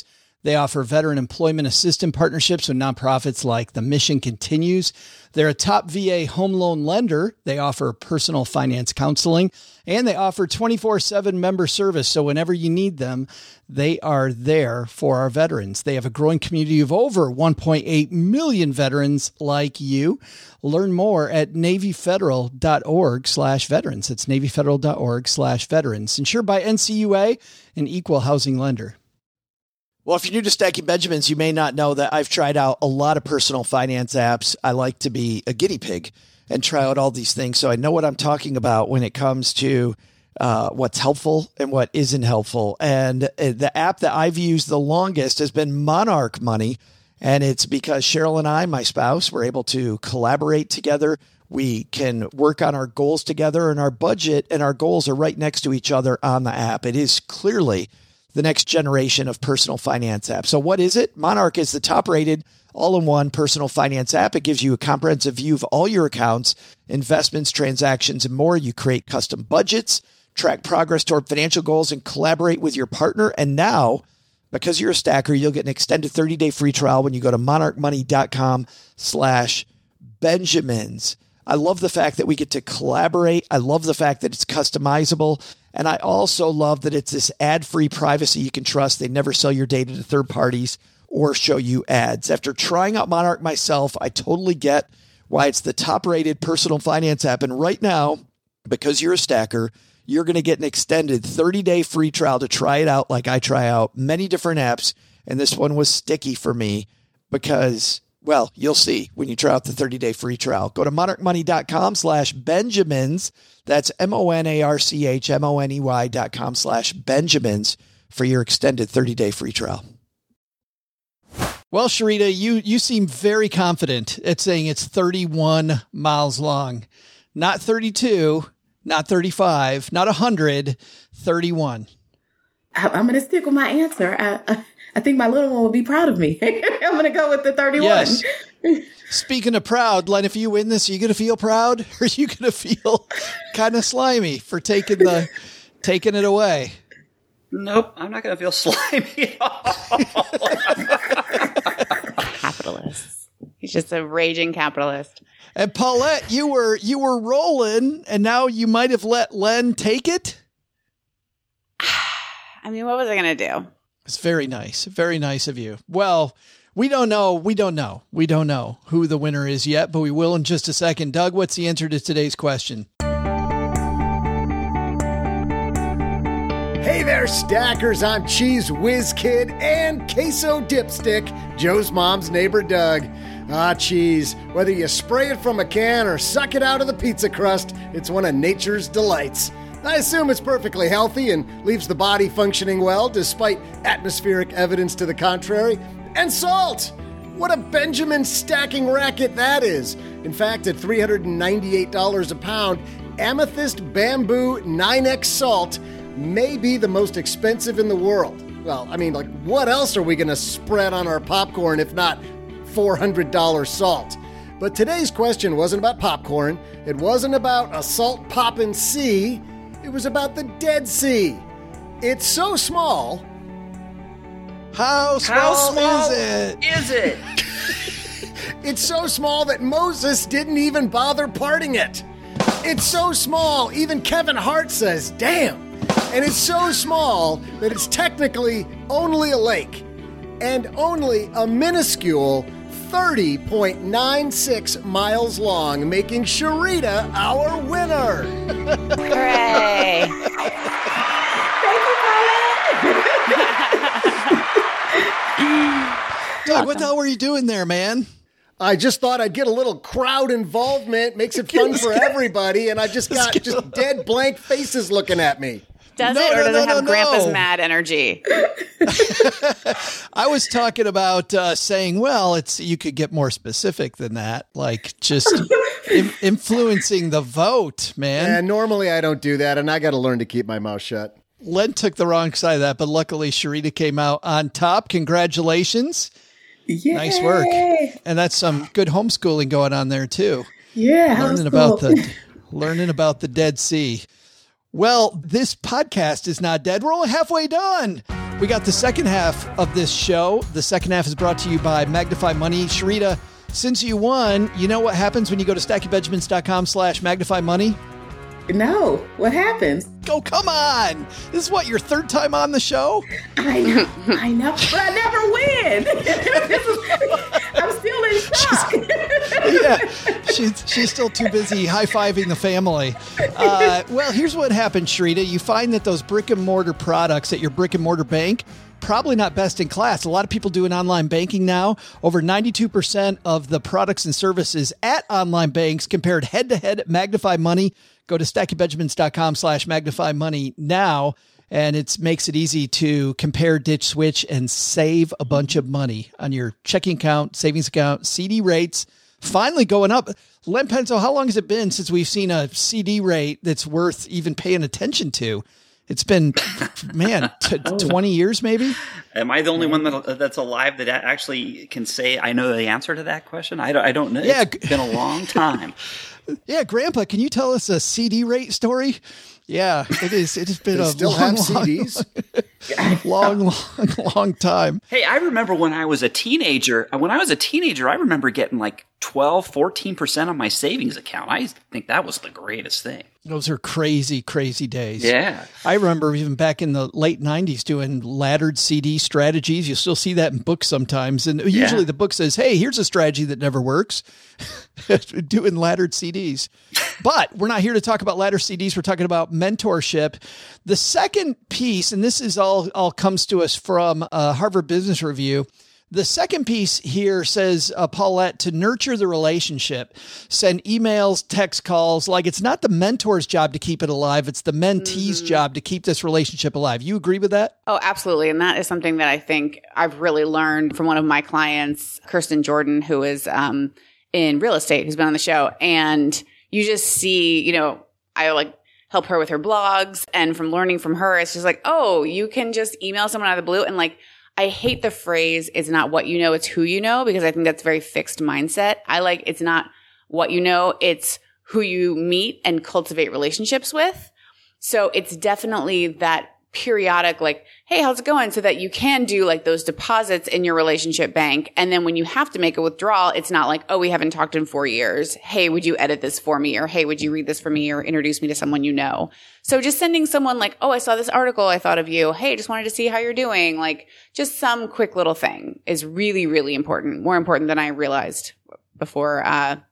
S1: They offer veteran employment assistance partnerships with nonprofits like The Mission Continues. They're a top VA home loan lender. They offer personal finance counseling, and they offer 24/7 member service. So whenever you need them, they are there for our veterans. They have a growing community of over 1.8 million veterans like you. Learn more at NavyFederal.org/veterans. It's NavyFederal.org/veterans. Insured by NCUA, an equal housing lender. Well, if you're new to Stacking Benjamins, you may not know that I've tried out a lot of personal finance apps. I like to be a guinea pig and try out all these things. So I know what I'm talking about when it comes to what's helpful and what isn't helpful. And the app that I've used the longest has been Monarch Money. And it's because Cheryl and I, my spouse, were able to collaborate together. We can work on our goals together, and our budget and our goals are right next to each other on the app. It is clearly the next generation of personal finance apps. So what is it? Monarch is the top-rated all-in-one personal finance app. It gives you a comprehensive view of all your accounts, investments, transactions, and more. You create custom budgets, track progress toward financial goals, and collaborate with your partner. And now, because you're a stacker, you'll get an extended 30-day free trial when you go to monarchmoney.com/Benjamins. I love the fact that we get to collaborate. I love the fact that it's customizable. And I also love that it's this ad-free privacy you can trust. They never sell your data to third parties or show you ads. After trying out Monarch myself, I totally get why it's the top-rated personal finance app. And right now, because you're a stacker, you're going to get an extended 30-day free trial to try it out like I try out many different apps. And this one was sticky for me because, well, you'll see when you try out the 30-day free trial. Go to monarchmoney.com/Benjamins. That's MONARCHMONEY.com/Benjamins for your extended 30-day free trial. Well, Sharita, you seem very confident at saying it's 31 miles long. Not 32, not 35, not 100, 31.
S7: I'm going to stick with my answer. I think my little one will be proud of me. I'm going to go with the 31.
S1: Yes. Speaking of proud, Len, if you win this, are you going to feel proud, or are you going to feel kind of slimy for taking it away?
S6: Nope, I'm not going to feel slimy at all.
S3: Capitalist. He's just a raging capitalist.
S1: And Paulette, you were rolling, and now you might have let Len take it.
S3: I mean, what was I going to do?
S1: It's very nice. Very nice of you. Well, we don't know who the winner is yet, but we will in just a second. Doug, what's the answer to today's question?
S5: Hey there, stackers. I'm Cheese Whiz Kid and Queso Dipstick, Joe's mom's neighbor, Doug. Cheese. Whether you spray it from a can or suck it out of the pizza crust, it's one of nature's delights. I assume it's perfectly healthy and leaves the body functioning well, despite atmospheric evidence to the contrary. And salt! What a Benjamin stacking racket that is! In fact, at $398 a pound, Amethyst Bamboo 9X salt may be the most expensive in the world. Well, I mean, like, what else are we going to spread on our popcorn if not $400 salt? But today's question wasn't about popcorn. It wasn't about a salt poppin' sea. It was about the Dead Sea. It's so small.
S1: How small
S6: is it?
S5: It's so small that Moses didn't even bother parting it. It's so small, even Kevin Hart says, damn. And it's so small that it's technically only a lake and only a minuscule 30.96 miles long, making Sharita our winner.
S3: Hooray!
S1: Doug, what the hell were you doing there, man?
S5: I just thought I'd get a little crowd involvement, makes it fun for everybody, and I just got just dead blank faces looking at me.
S3: Does it, or does it have Grandpa's mad energy?
S1: I was talking about saying, well, you could get more specific than that, like just influencing the vote, man.
S5: And normally I don't do that, and I got to learn to keep my mouth shut.
S1: Len took the wrong side of that, but luckily Sharita came out on top. Congratulations.
S7: Yay.
S1: Nice work. And that's some good homeschooling going on there too.
S7: Yeah.
S1: Learning about the Dead Sea. Well, this podcast is not dead. We're only halfway done. We got the second half of this show. The second half is brought to you by Magnify Money. Sharita, since you won, you know what happens when you go to stackingbenjamins.com/Magnify Money?
S7: No, what happens?
S1: Oh, come on. This is what, your third time on the show?
S7: I know, but I never win. I'm still in shock.
S1: Yeah, she's still too busy high-fiving the family. Well, here's what happened, Sharita. You find that those brick-and-mortar products at your brick-and-mortar bank, probably not best in class. A lot of people doing online banking now. Over 92% of the products and services at online banks compared head-to-head at Magnify Money. Go to stackingbenjamins.com/Magnify Money now, and it makes it easy to compare, ditch, switch, and save a bunch of money on your checking account, savings account. CD rates finally going up. Len Penzo, how long has it been since we've seen a CD rate that's worth even paying attention to? It's been, 20 years maybe?
S6: Am I the only one that's alive that actually can say I know the answer to that question? I don't know.
S1: Yeah.
S6: It's been a long time.
S1: Yeah, Grandpa, can you tell us a CD rate story? Yeah, it is. It has been a
S5: still have CDs.
S1: long time.
S6: Hey, I remember when I was a teenager. I remember getting like 12, 14% on my savings account. I think that was the greatest thing.
S1: Those are crazy, crazy days.
S6: Yeah.
S1: I remember even back in the late 90s doing laddered CD strategies. You still see that in books sometimes. And usually the book says, hey, here's a strategy that never works. Doing laddered CDs. But we're not here to talk about ladder CDs. We're talking about mentorship. The second piece, and this is all comes to us from Harvard Business Review. The second piece here says, Paulette, to nurture the relationship, send emails, text calls. Like, it's not the mentor's job to keep it alive. It's the mentee's job to keep this relationship alive. You agree with that?
S3: Oh, absolutely. And that is something that I think I've really learned from one of my clients, Kirsten Jordan, who is in real estate, who's been on the show. And you just see, I help her with her blogs. And from learning from her, it's just like, oh, you can just email someone out of the blue. And I hate the phrase, it's not what you know, it's who you know, because I think that's a very fixed mindset. It's not what you know, it's who you meet and cultivate relationships with. So it's definitely that periodic, hey, how's it going? So that you can do those deposits in your relationship bank. And then when you have to make a withdrawal, it's not oh, we haven't talked in 4 years. Hey, would you edit this for me? Or hey, would you read this for me or introduce me to someone you know? So just sending someone oh, I saw this article. I thought of you. Hey, just wanted to see how you're doing. Just some quick little thing is really, really important. More important than I realized before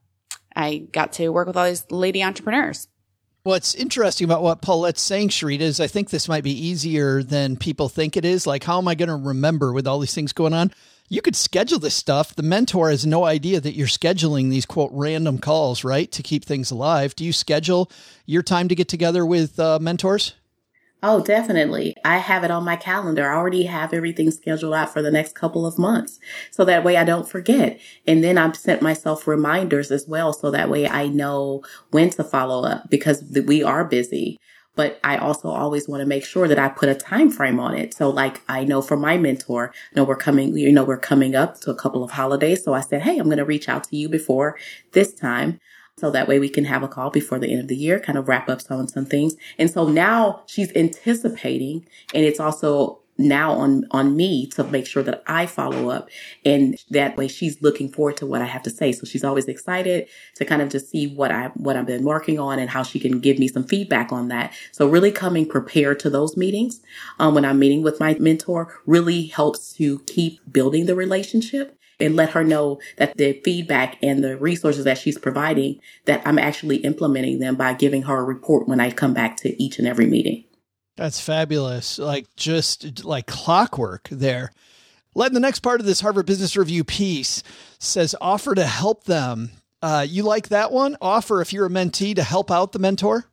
S3: I got to work with all these lady entrepreneurs.
S1: What's interesting about what Paulette's saying, Sharita, is I think this might be easier than people think it is. How am I going to remember with all these things going on? You could schedule this stuff. The mentor has no idea that you're scheduling these, quote, random calls, right, to keep things alive. Do you schedule your time to get together with mentors?
S7: Oh, definitely. I have it on my calendar. I already have everything scheduled out for the next couple of months. So that way I don't forget. And then I've sent myself reminders as well. So that way I know when to follow up because we are busy. But I also always want to make sure that I put a time frame on it. So I know for my mentor, we're coming up to a couple of holidays. So I said, hey, I'm going to reach out to you before this time. So that way we can have a call before the end of the year, kind of wrap up some things. And so now she's anticipating, and it's also now on me to make sure that I follow up. And that way she's looking forward to what I have to say. So she's always excited to kind of just see what I've been working on and how she can give me some feedback on that. So really coming prepared to those meetings, when I'm meeting with my mentor really helps to keep building the relationship. And let her know that the feedback and the resources that she's providing, that I'm actually implementing them by giving her a report when I come back to each and every meeting.
S1: That's fabulous. Just like clockwork there. The next part of this Harvard Business Review piece says offer to help them. You like that one? Offer if you're a mentee to help out the mentor?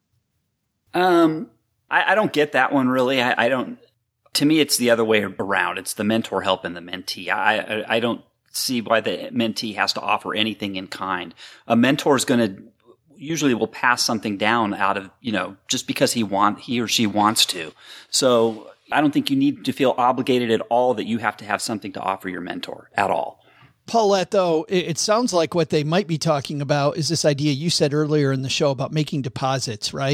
S6: I don't get that one really. I don't. To me, it's the other way around. It's the mentor helping the mentee. I don't see why the mentee has to offer anything in kind. A mentor is usually will pass something down out of, just because he or she wants to. So I don't think you need to feel obligated at all that you have to have something to offer your mentor at all.
S1: Paulette, though, it sounds like what they might be talking about is this idea you said earlier in the show about making deposits, right?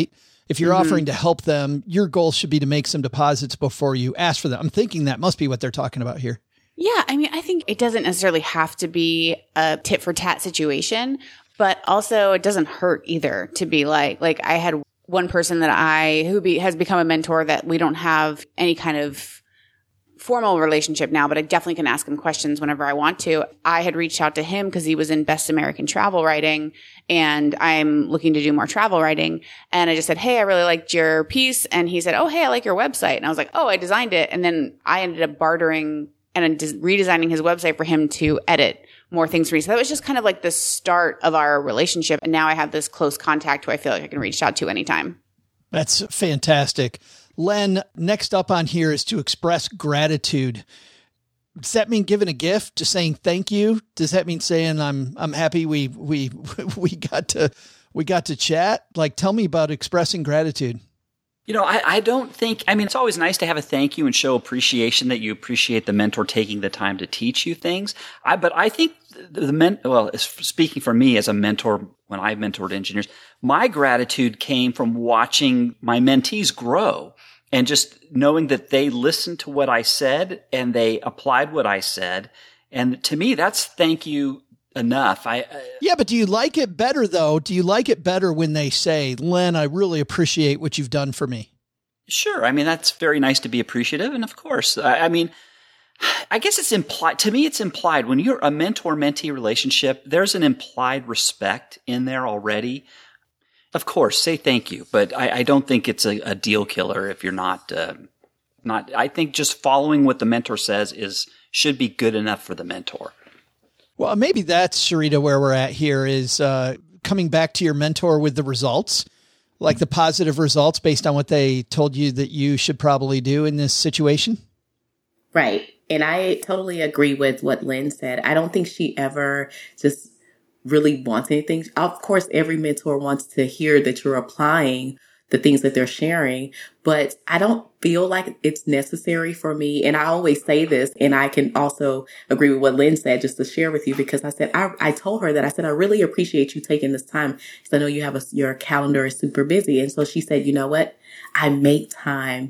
S1: If you're offering to help them, your goal should be to make some deposits before you ask for them. I'm thinking that must be what they're talking about here.
S3: Yeah. I mean, I think it doesn't necessarily have to be a tit for tat situation, but also it doesn't hurt either to be like I had one person that has become a mentor that we don't have any kind of formal relationship now, but I definitely can ask him questions whenever I want to. I had reached out to him because he was in Best American Travel Writing, and I'm looking to do more travel writing. And I just said, hey, I really liked your piece. And he said, oh, hey, I like your website. And I was like, oh, I designed it. And then I ended up bartering and redesigning his website for him to edit more things for me. So that was just kind of like the start of our relationship. And now I have this close contact who I feel like I can reach out to anytime. That's
S1: fantastic. Len, next up on here is to express gratitude. Does that mean giving a gift, just saying thank you? Does that mean saying I'm happy we got to chat? Like, tell me about expressing gratitude.
S6: I don't think, it's always nice to have a thank you and show appreciation that you appreciate the mentor taking the time to teach you things. But I think speaking for me as a mentor, when I mentored engineers, my gratitude came from watching my mentees grow and just knowing that they listened to what I said and they applied what I said. And to me, that's thank you enough.
S1: Yeah, but do you like it better though? Do you like it better when they say, Len, I really appreciate what you've done for me?
S6: Sure. That's very nice to be appreciative. And of course, I guess it's implied, to me, it's implied when you're a mentor-mentee relationship, there's an implied respect in there already. Of course, say thank you, but I don't think it's a deal killer if you're not, I think just following what the mentor says should be good enough for the mentor.
S1: Well, maybe that's, Sharita, where we're at here is coming back to your mentor with the results, like the positive results based on what they told you that you should probably do in this situation.
S7: Right. And I totally agree with what Lynn said. I don't think she ever just really wants anything. Of course, every mentor wants to hear that you're applying the things that they're sharing, but I don't feel like it's necessary for me. And I always say this, and I can also agree with what Lynn said, just to share with you, because I said, I told her that I said, I really appreciate you taking this time because I know you have your calendar is super busy. And so she said, you know what? I make time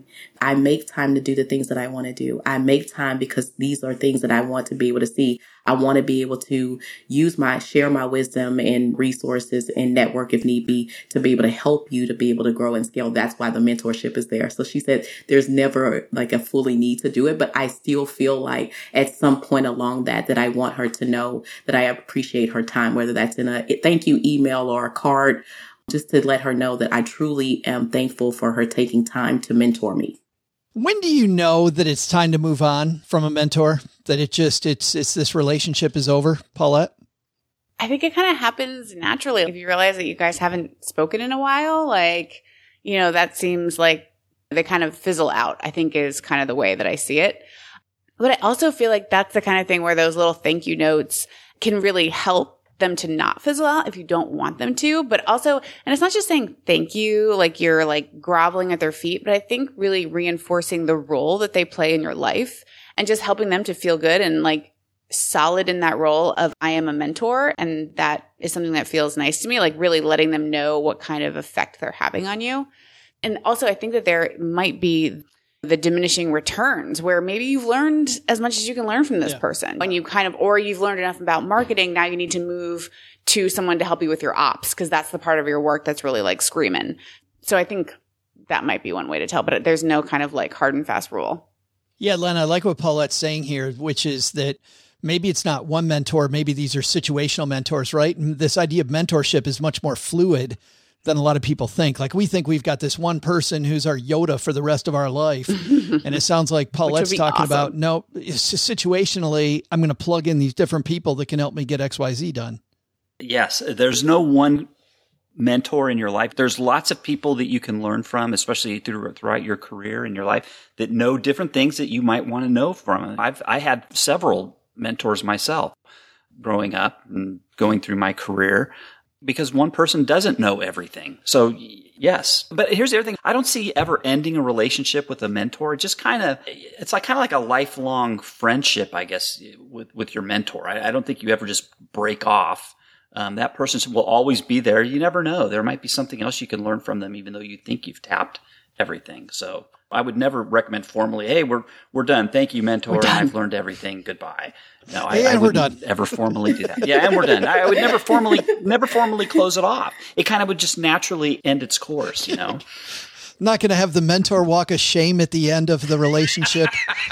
S7: to do the things that I want to do. I make time because these are things that I want to be able to see. I want to be able to share my wisdom and resources and network if need be to be able to help you to be able to grow and scale. That's why the mentorship is there. So she said there's never like a fully need to do it, but I still feel like at some point along that I want her to know that I appreciate her time, whether that's in a thank you email or a card, just to let her know that I truly am thankful for her taking time to mentor me.
S1: When do you know that it's time to move on from a mentor? That it's this relationship is over, Paulette?
S3: I think it kind of happens naturally. If you realize that you guys haven't spoken in a while, that seems like they kind of fizzle out, I think is kind of the way that I see it. But I also feel like that's the kind of thing where those little thank you notes can really help them to not fizzle out if you don't want them to, but also, and it's not just saying thank you, like you're like groveling at their feet, but I think really reinforcing the role that they play in your life and just helping them to feel good and like solid in that role of I am a mentor. And that is something that feels nice to me, like really letting them know what kind of effect they're having on you. And also I think that there might be the diminishing returns where maybe you've learned as much as you can learn from this person when you or you've learned enough about marketing. Now you need to move to someone to help you with your ops because that's the part of your work that's really like screaming. So I think that might be one way to tell, but there's no kind of like hard and fast rule.
S1: Yeah, Len, I like what Paulette's saying here, which is that maybe it's not one mentor. Maybe these are situational mentors, right? And this idea of mentorship is much more fluid than a lot of people think. Like we think we've got this one person who's our Yoda for the rest of our life. And it sounds like Paulette's talking awesome. About, no, it's just situationally, I'm going to plug in these different people that can help me get XYZ done.
S6: Yes. There's no one mentor in your life. There's lots of people that you can learn from, especially throughout your career and your life that know different things that you might want to know from. I had several mentors myself growing up and going through my career, because one person doesn't know everything. So yes. But here's the other thing. I don't see ever ending a relationship with a mentor. It just it's kind of like a lifelong friendship, I guess, with your mentor. I don't think you ever just break off That person will always be there. You never know. There might be something else you can learn from them, even though you think you've tapped everything. So I would never recommend formally, hey, we're done. Thank you, mentor. I've learned everything. Goodbye. No, I wouldn't ever formally do that. Yeah, and we're done. I would never formally close it off. It kind of would just naturally end its course, you know?
S1: Not going to have the mentor walk of shame at the end of the relationship.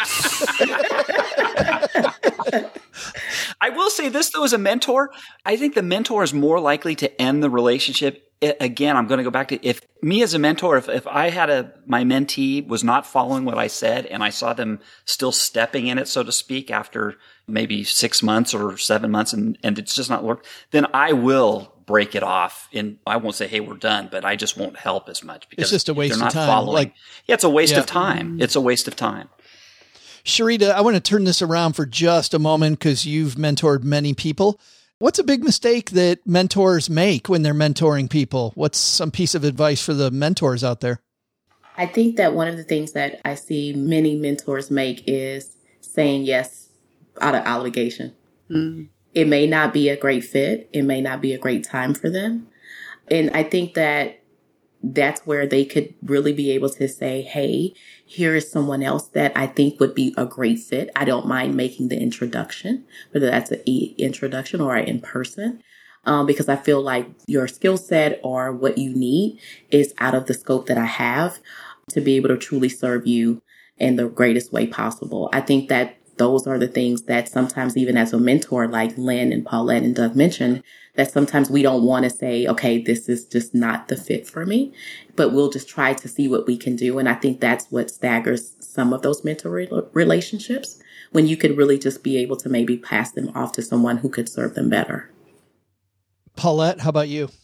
S6: I will say this, though, as a mentor, I think the mentor is more likely to end the relationship. Again, I'm going to go back to if me as a mentor, if I had my mentee was not following what I said and I saw them still stepping in it, so to speak, after maybe 6 months or 7 months and it's just not worked, then I will break it off. And I won't say, hey, we're done, but I just won't help as much because
S1: it's just a waste
S6: they're not
S1: of time.
S6: following. It's a waste of time. It's a waste of time.
S1: Sharita, I want to turn this around for just a moment because you've mentored many people. What's a big mistake that mentors make when they're mentoring people? What's some piece of advice for the mentors out there?
S7: I think that one of the things that I see many mentors make is saying yes out of obligation. Mm. It may not be a great fit. It may not be a great time for them. And I think that that's where they could really be able to say, hey, here is someone else that I think would be a great fit. I don't mind making the introduction, whether that's an introduction or in person, because I feel like your skill set or what you need is out of the scope that I have to be able to truly serve you in the greatest way possible. I think that those are the things that sometimes even as a mentor, like Lynn and Paulette and Doug mentioned, that sometimes we don't want to say, okay, this is just not the fit for me, but we'll just try to see what we can do. And I think that's what staggers some of those mentor relationships, when you could really just be able to maybe pass them off to someone who could serve them better.
S1: Paulette, how about you?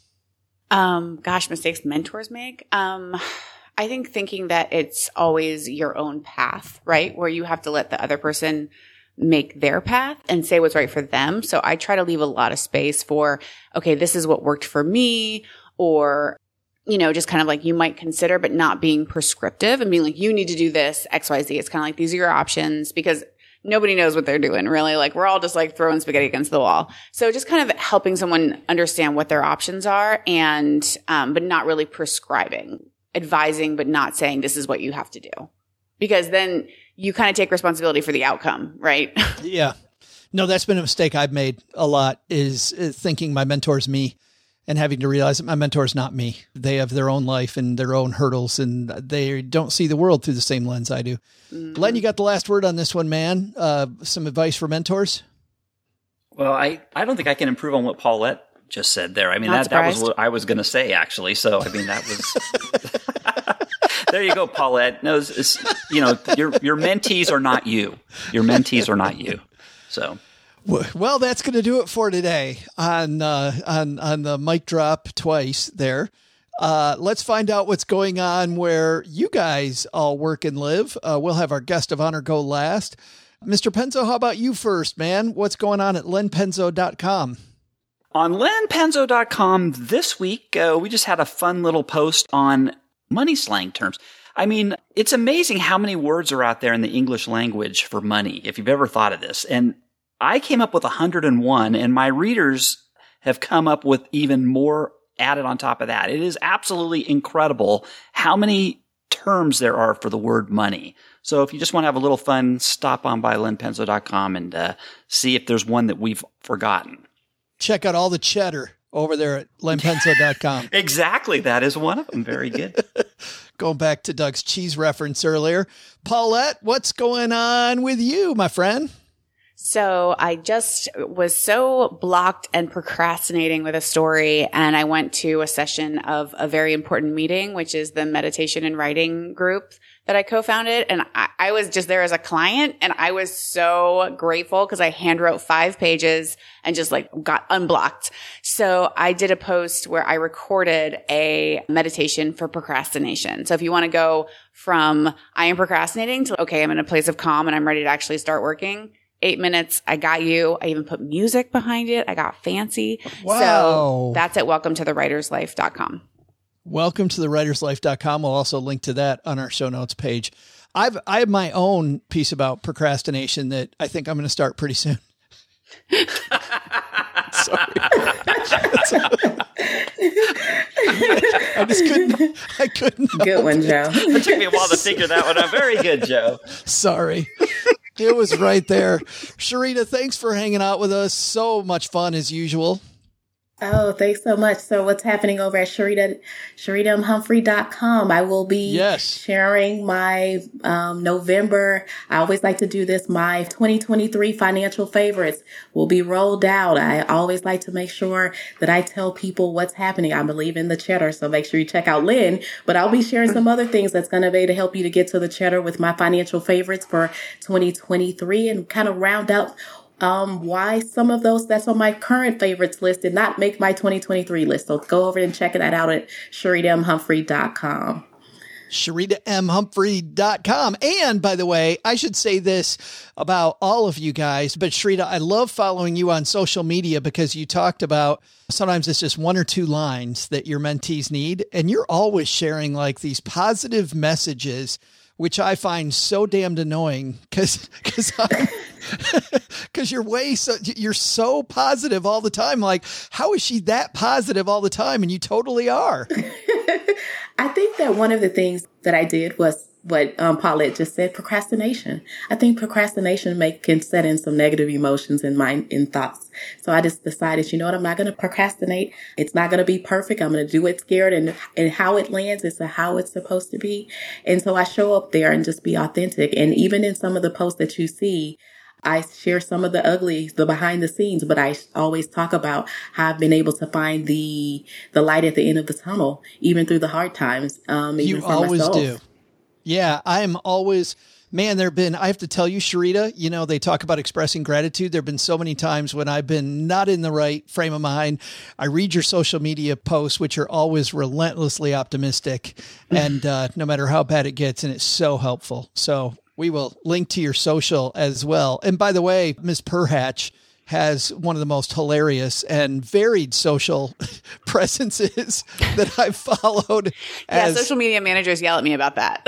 S3: Mistakes mentors make. I think thinking that it's always your own path, right? Where you have to let the other person make their path and say what's right for them. So I try to leave a lot of space for, okay, this is what worked for me, or, just kind of like you might consider, but not being prescriptive and being like, you need to do this, X, Y, Z. It's kind of like, these are your options, because nobody knows what they're doing, really. Like, we're all just like throwing spaghetti against the wall. So just kind of helping someone understand what their options are and, but not really prescribing, advising, but not saying this is what you have to do, because then you kind of take responsibility for the outcome, right?
S1: Yeah. No, that's been a mistake I've made a lot, is thinking my mentor's me and having to realize that my mentor's not me. They have their own life and their own hurdles, and they don't see the world through the same lens I do. Mm-hmm. Len, you got the last word on this one, man. Some advice for mentors? Well,
S6: I don't think I can improve on what Paulette just said there. I mean, that was what I was going to say, actually. So, I mean, that was... There you go, Paulette. No, your mentees are not you. Your mentees are not you. So,
S1: well, that's going to do it for today on the mic drop twice there. Let's find out what's going on where you guys all work and live. We'll have our guest of honor go last. Mr. Penzo, how about you first, man? What's going on at lenpenzo.com?
S6: On lenpenzo.com this week, we just had a fun little post on money slang terms. I mean, it's amazing how many words are out there in the English language for money, if you've ever thought of this. And I came up with 101, and my readers have come up with even more added on top of that. It is absolutely incredible how many terms there are for the word money. So if you just want to have a little fun, stop on by lenpenzo.com and see if there's one that we've forgotten.
S1: Check out all the cheddar over there at lenpenzo.com.
S6: Exactly. That is one of them. Very good.
S1: Going back to Doug's cheese reference earlier. Paulette, what's going on with you, my friend?
S3: So I just was so blocked and procrastinating with a story, and I went to a session of a very important meeting, which is the meditation and writing group that I co-founded. And I was just there as a client, and I was so grateful because I hand wrote 5 pages and just like got unblocked. So I did a post where I recorded a meditation for procrastination. So if you want to go from I am procrastinating to, okay, I'm in a place of calm and I'm ready to actually start working, 8 minutes, I got you. I even put music behind it. I got fancy.
S1: Wow.
S3: So that's at welcometotherwriterslife.com.
S1: Welcometotherwriterslife.com. We'll also link to that on our show notes page. I have my own piece about procrastination that I think I'm going to start pretty soon. I couldn't.
S7: Good one, Joe.
S6: It took me a while to figure that one out. Very good, Joe.
S1: Sorry. It was right there. Sharita, thanks for hanging out with us. So much fun as usual.
S7: Oh, thanks so much. So what's happening over at SharitaMhumphrey.com? I will be sharing my November. I always like to do this. My 2023 financial favorites will be rolled out. I always like to make sure that I tell people what's happening. I believe in the cheddar, so make sure you check out Lynn. But I'll be sharing some other things that's going to be to help you to get to the cheddar with my financial favorites for 2023 and kind of round out why some of those that's on my current favorites list did not make my 2023 list. So go over and check that out at SharitaMhumphrey.com.
S1: SharitaMhumphrey.com. And by the way, I should say this about all of you guys, but Sharita, I love following you on social media because you talked about sometimes it's just one or two lines that your mentees need. And you're always sharing like these positive messages, which I find so damned annoying because you're so positive all the time. Like, how is she that positive all the time? And you totally are.
S7: I think that one of the things that I did was what Paulette just said, procrastination. I think procrastination can set in some negative emotions in thoughts. So I just decided, you know what, I'm not going to procrastinate. It's not going to be perfect. I'm going to do it scared, and how it lands is how it's supposed to be. And so I show up there and just be authentic. And even in some of the posts that you see, I share some of the behind the scenes, but I always talk about how I've been able to find the light at the end of the tunnel, even through the hard times.
S1: You always do. Yeah, I am always, man, I have to tell you, Sharita, they talk about expressing gratitude. There've been so many times when I've been not in the right frame of mind. I read your social media posts, which are always relentlessly optimistic, and no matter how bad it gets, and it's so helpful. So we will link to your social as well. And by the way, Ms. Perhatch has one of the most hilarious and varied social presences that I've followed.
S3: Social media managers yell at me about that.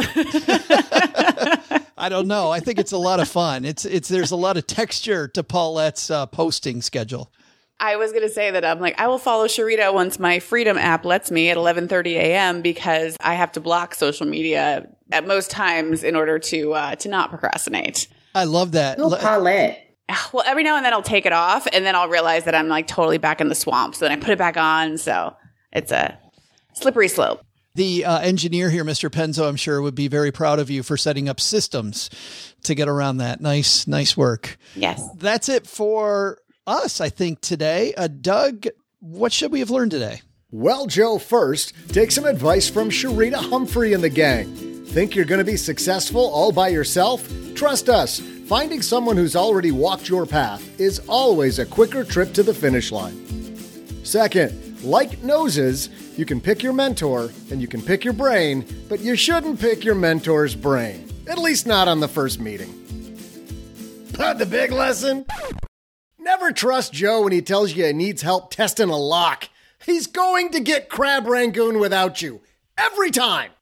S1: I don't know. I think it's a lot of fun. There's a lot of texture to Paulette's posting schedule.
S3: I was going to say that I will follow Sharita once my Freedom app lets me at 11:30 a.m. because I have to block social media at most times in order to not procrastinate.
S1: I love that.
S7: Oh, Paulette.
S3: Well, every now and then I'll take it off, and then I'll realize that I'm totally back in the swamp. So then I put it back on. So it's a slippery slope.
S1: The engineer here, Mr. Penzo, I'm sure would be very proud of you for setting up systems to get around that. Nice work.
S3: Yes.
S1: That's it for us, I think, today. Doug, what should we have learned today?
S5: Well, Joe, first, take some advice from Sharita Humphrey and the gang. Think you're going to be successful all by yourself? Trust us. Finding someone who's already walked your path is always a quicker trip to the finish line. Second, like noses, you can pick your mentor and you can pick your brain, but you shouldn't pick your mentor's brain. At least not on the first meeting. But the big lesson? Never trust Joe when he tells you he needs help testing a lock. He's going to get Crab Rangoon without you. Every time.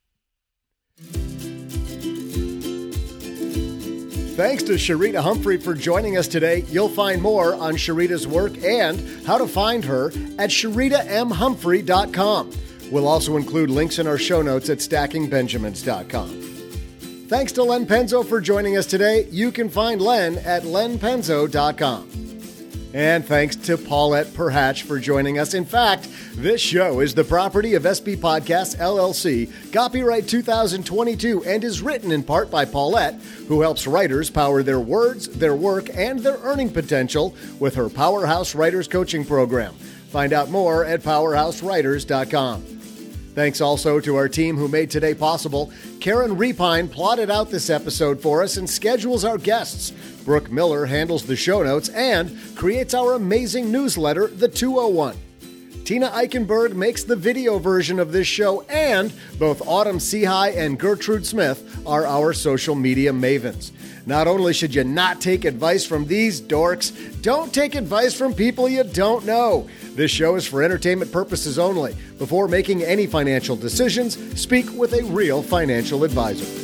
S5: Thanks to Sharita Humphrey for joining us today. You'll find more on Sharita's work and how to find her at SharitaMhumphrey.com. We'll also include links in our show notes at StackingBenjamins.com. Thanks to Len Penzo for joining us today. You can find Len at lenpenzo.com. And thanks to Paulette Perhatch for joining us. In fact, this show is the property of SB Podcasts, LLC, copyright 2022, and is written in part by Paulette, who helps writers power their words, their work, and their earning potential with her Powerhouse Writers Coaching Program. Find out more at powerhousewriters.com. Thanks also to our team who made today possible. Karen Repine plotted out this episode for us and schedules our guests. Brooke Miller handles the show notes and creates our amazing newsletter, The 201. Tina Eichenberg makes the video version of this show, and both Autumn Seahigh and Gertrude Smith are our social media mavens. Not only should you not take advice from these dorks, don't take advice from people you don't know. This show is for entertainment purposes only. Before making any financial decisions, speak with a real financial advisor.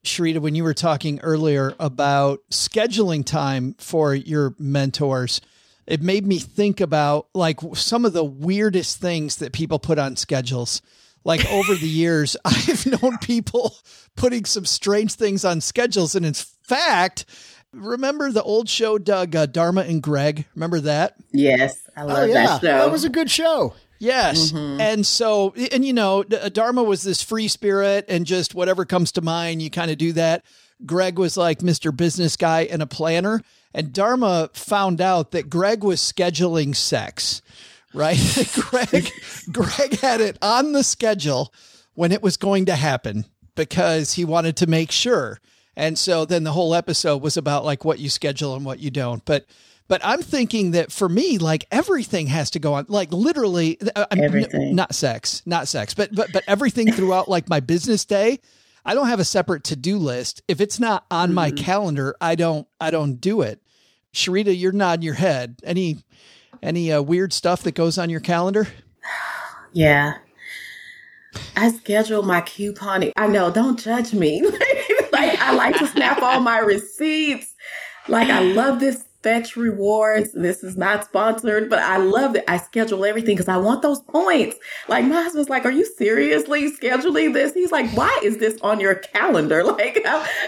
S1: Sharita, when you were talking earlier about scheduling time for your mentors, it made me think about like some of the weirdest things that people put on schedules. Like over the years, I've known people putting some strange things on schedules. And in fact, remember the old show, Doug, Dharma and Greg? Remember that?
S7: Yes, I love that show.
S5: That was a good show.
S1: Yes.
S7: Mm-hmm.
S1: And so, and you know, Dharma was this free spirit and just whatever comes to mind, you kind of do that. Greg was like Mr. Business Guy and a planner. And Dharma found out that Greg was scheduling sex, right? Greg had it on the schedule when it was going to happen because he wanted to make sure. And so then the whole episode was about like what you schedule and what you don't. But I'm thinking that for me, like everything has to go on, like literally
S7: Everything.
S1: Not sex, but everything throughout like my business day. I don't have a separate to-do list. If it's not on my calendar, I don't do it. Sharita, you're nodding your head. Any weird stuff that goes on your calendar?
S7: Yeah. I schedule my couponing. I know, don't judge me. Like I like to snap all my receipts. Like I love this Fetch Rewards. This is not sponsored, but I love it. I schedule everything because I want those points. Like my husband's like, are you seriously scheduling this? He's like, why is this on your calendar? Like,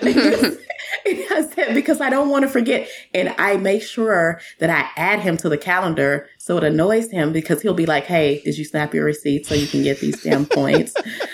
S7: I said, because I don't want to forget. And I make sure that I add him to the calendar so it annoys him because he'll be like, hey, did you snap your receipt so you can get these damn points?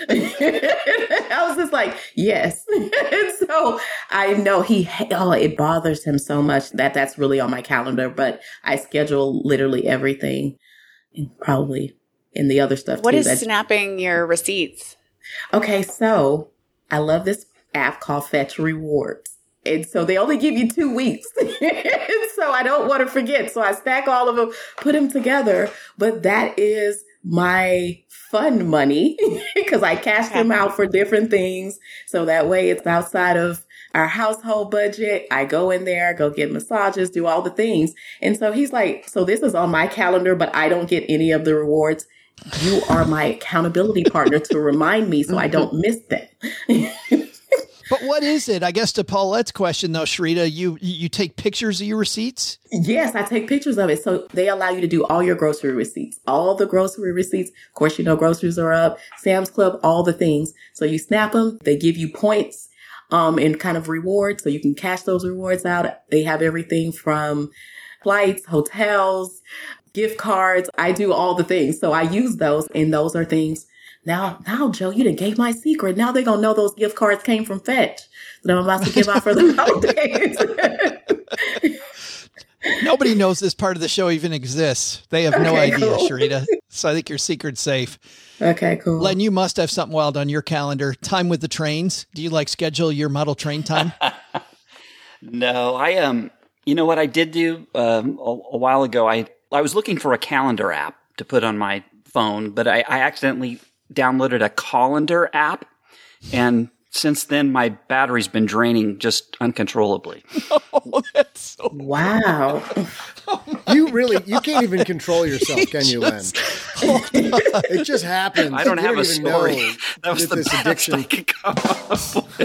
S7: I was just like, yes. And so I know it bothers him so much that that's really on my calendar, but I schedule literally everything and probably in the other stuff
S3: What
S7: too.
S3: is snapping your receipts?
S7: Okay, so I love this app called Fetch Rewards. And so they only give you 2 weeks. And so I don't want to forget. So I stack all of them, put them together. But that is my fun money because I cash them out for different things. So that way it's outside of our household budget. I go in there, go get massages, do all the things. And so he's like, so this is on my calendar, but I don't get any of the rewards. You are my accountability partner to remind me so I don't miss them.
S1: But what is it? I guess to Paulette's question though, Sharita, you take pictures of your receipts?
S7: Yes, I take pictures of it. So they allow you to do all your grocery receipts, all the grocery receipts. Of course, you know, groceries are up, Sam's Club, all the things. So you snap them. They give you points, and kind of rewards. So you can cash those rewards out. They have everything from flights, hotels, gift cards. I do all the things. So I use those, and those are things. Now, Joe, you done gave my secret. Now they're going to know those gift cards came from Fetch that I'm about to give out for the holidays.
S1: Nobody knows this part of the show even exists. They have no idea, cool. Sharita. So I think your secret's safe.
S7: Okay, cool.
S1: Len, you must have something wild on your calendar. Time with the trains. Do you like schedule your model train time?
S6: No, you know what I did do a while ago? I was looking for a calendar app to put on my phone, but I accidentally downloaded a colander app, and since then my battery's been draining just uncontrollably.
S1: Oh, that's so
S7: wow.
S5: You can't even control yourself, can you, Len? It just happens.
S6: I don't have a story.
S5: Know
S6: that was the
S5: this
S6: best
S5: addiction.
S6: I could come up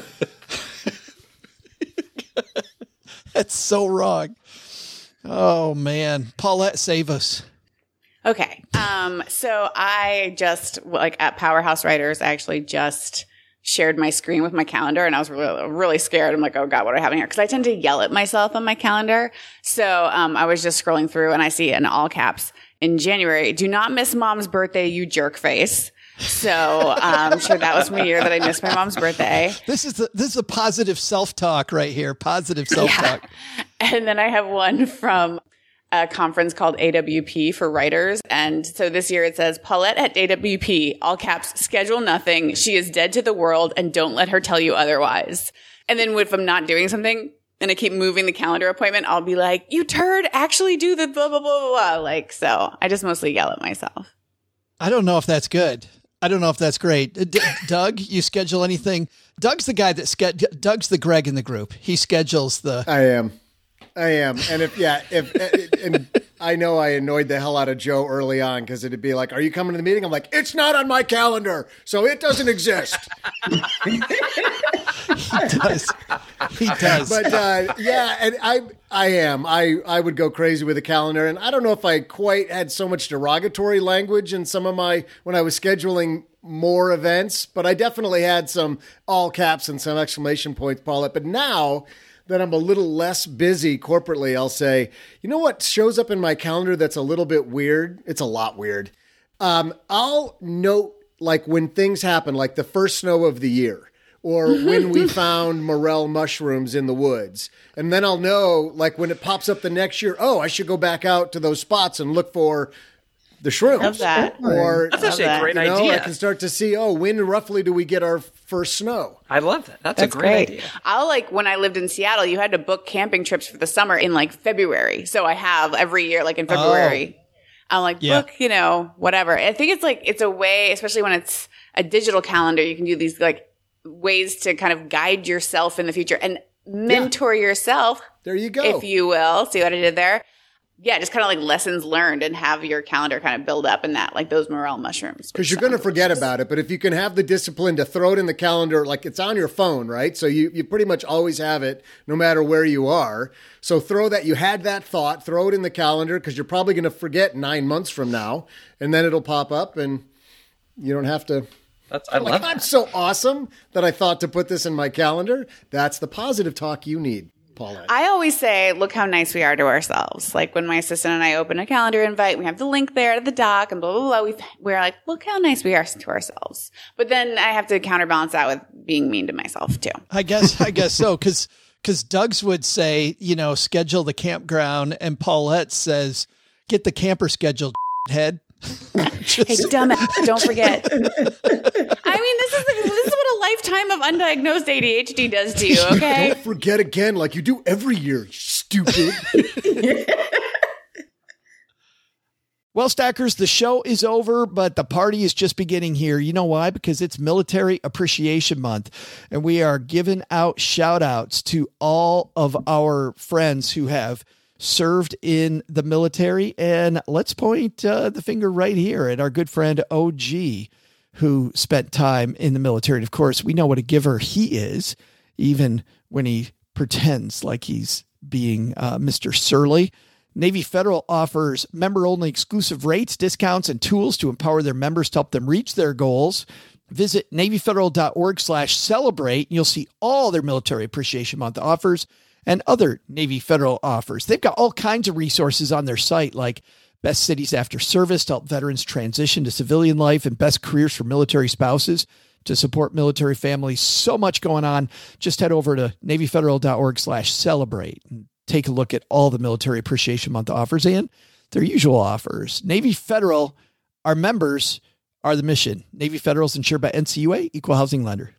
S6: with.
S1: That's so wrong. Oh man, Paulette, save us.
S3: Okay. So I just like at Powerhouse Writers, I actually just shared my screen with my calendar and I was really, really scared. I'm like, oh God, what do I have in here? Cause I tend to yell at myself on my calendar. So, I was just scrolling through and I see in all caps in January, do not miss mom's birthday, you jerk face. So, I'm sure that was my year that I missed my mom's birthday.
S1: This is a positive self-talk right here. Positive self-talk.
S3: Yeah. And then I have one from a conference called AWP for writers. And so this year it says, Paulette at AWP, all caps, schedule nothing. She is dead to the world and don't let her tell you otherwise. And then if I'm not doing something and I keep moving the calendar appointment, I'll be like, you turd, actually do the blah, blah, blah, blah, blah. Like, so I just mostly yell at myself.
S1: I don't know if that's good. I don't know if that's great. Doug, you schedule anything? Doug's the guy that Doug's the Greg in the group. He schedules the.
S5: I am. And I know I annoyed the hell out of Joe early on because it'd be like, are you coming to the meeting? I'm like, it's not on my calendar, so it doesn't exist.
S1: He does. He does.
S5: But yeah, and I am. I would go crazy with a calendar, and I don't know if I quite had so much derogatory language in some of my, when I was scheduling more events, but I definitely had some all caps and some exclamation points, Paulette. But now that I'm a little less busy corporately, I'll say, you know what shows up in my calendar that's a little bit weird? It's a lot weird. I'll note like when things happen, like the first snow of the year, or when we found morel mushrooms in the woods. And then I'll know, like when it pops up the next year, oh, I should go back out to those spots and look for the shrooms.
S3: Love that.
S5: Or
S6: That's actually a great idea.
S5: I can start to see, oh, when roughly do we get our first snow?
S6: I love that. That's a great idea.
S3: I'll like when I lived in Seattle, you had to book camping trips for the summer in like February. So I have every year, like in February. I'm like, book, you know, whatever. I think it's like, it's a way, especially when it's a digital calendar, you can do these like ways to kind of guide yourself in the future and mentor yourself.
S5: There you go.
S3: If you will. See what I did there? Yeah, just kind of like lessons learned and have your calendar kind of build up in that, like those morel mushrooms.
S5: Because you're going to forget about it. But if you can have the discipline to throw it in the calendar, like it's on your phone, right? So you pretty much always have it no matter where you are. So throw that, you had that thought, throw it in the calendar because you're probably going to forget 9 months from now. And then it'll pop up and you don't have to.
S6: I love that.
S5: I'm so awesome that I thought to put this in my calendar. That's the positive talk you need. Paulette.
S3: I always say, look how nice we are to ourselves. Like when my assistant and I open a calendar invite, we have the link there at the doc and blah, blah, blah. We're like, look how nice we are to ourselves. But then I have to counterbalance that with being mean to myself too.
S1: I guess so. Cause Doug's would say, you know, schedule the campground, and Paulette says, get the camper scheduled, head.
S3: Hey, dumbass, don't forget. I mean, this is what a lifetime of undiagnosed ADHD does to you, okay?
S5: Don't forget again like you do every year, you stupid.
S1: Well, Stackers, the show is over, but the party is just beginning here. You know why? Because it's Military Appreciation Month, and we are giving out shout outs to all of our friends who have served in the military. And let's point the finger right here at our good friend OG, who spent time in the military. And of course, we know what a giver he is, even when he pretends like he's being Mr. Surly. Navy Federal offers member-only exclusive rates, discounts, and tools to empower their members to help them reach their goals. Visit NavyFederal.org/celebrate. You'll see all their Military Appreciation Month offers and other Navy Federal offers. They've got all kinds of resources on their site, like best cities after service to help veterans transition to civilian life, and best careers for military spouses to support military families. So much going on. Just head over to NavyFederal.org/celebrate and take a look at all the Military Appreciation Month offers and their usual offers. Navy Federal, our members are the mission. Navy Federal is insured by NCUA, Equal Housing Lender.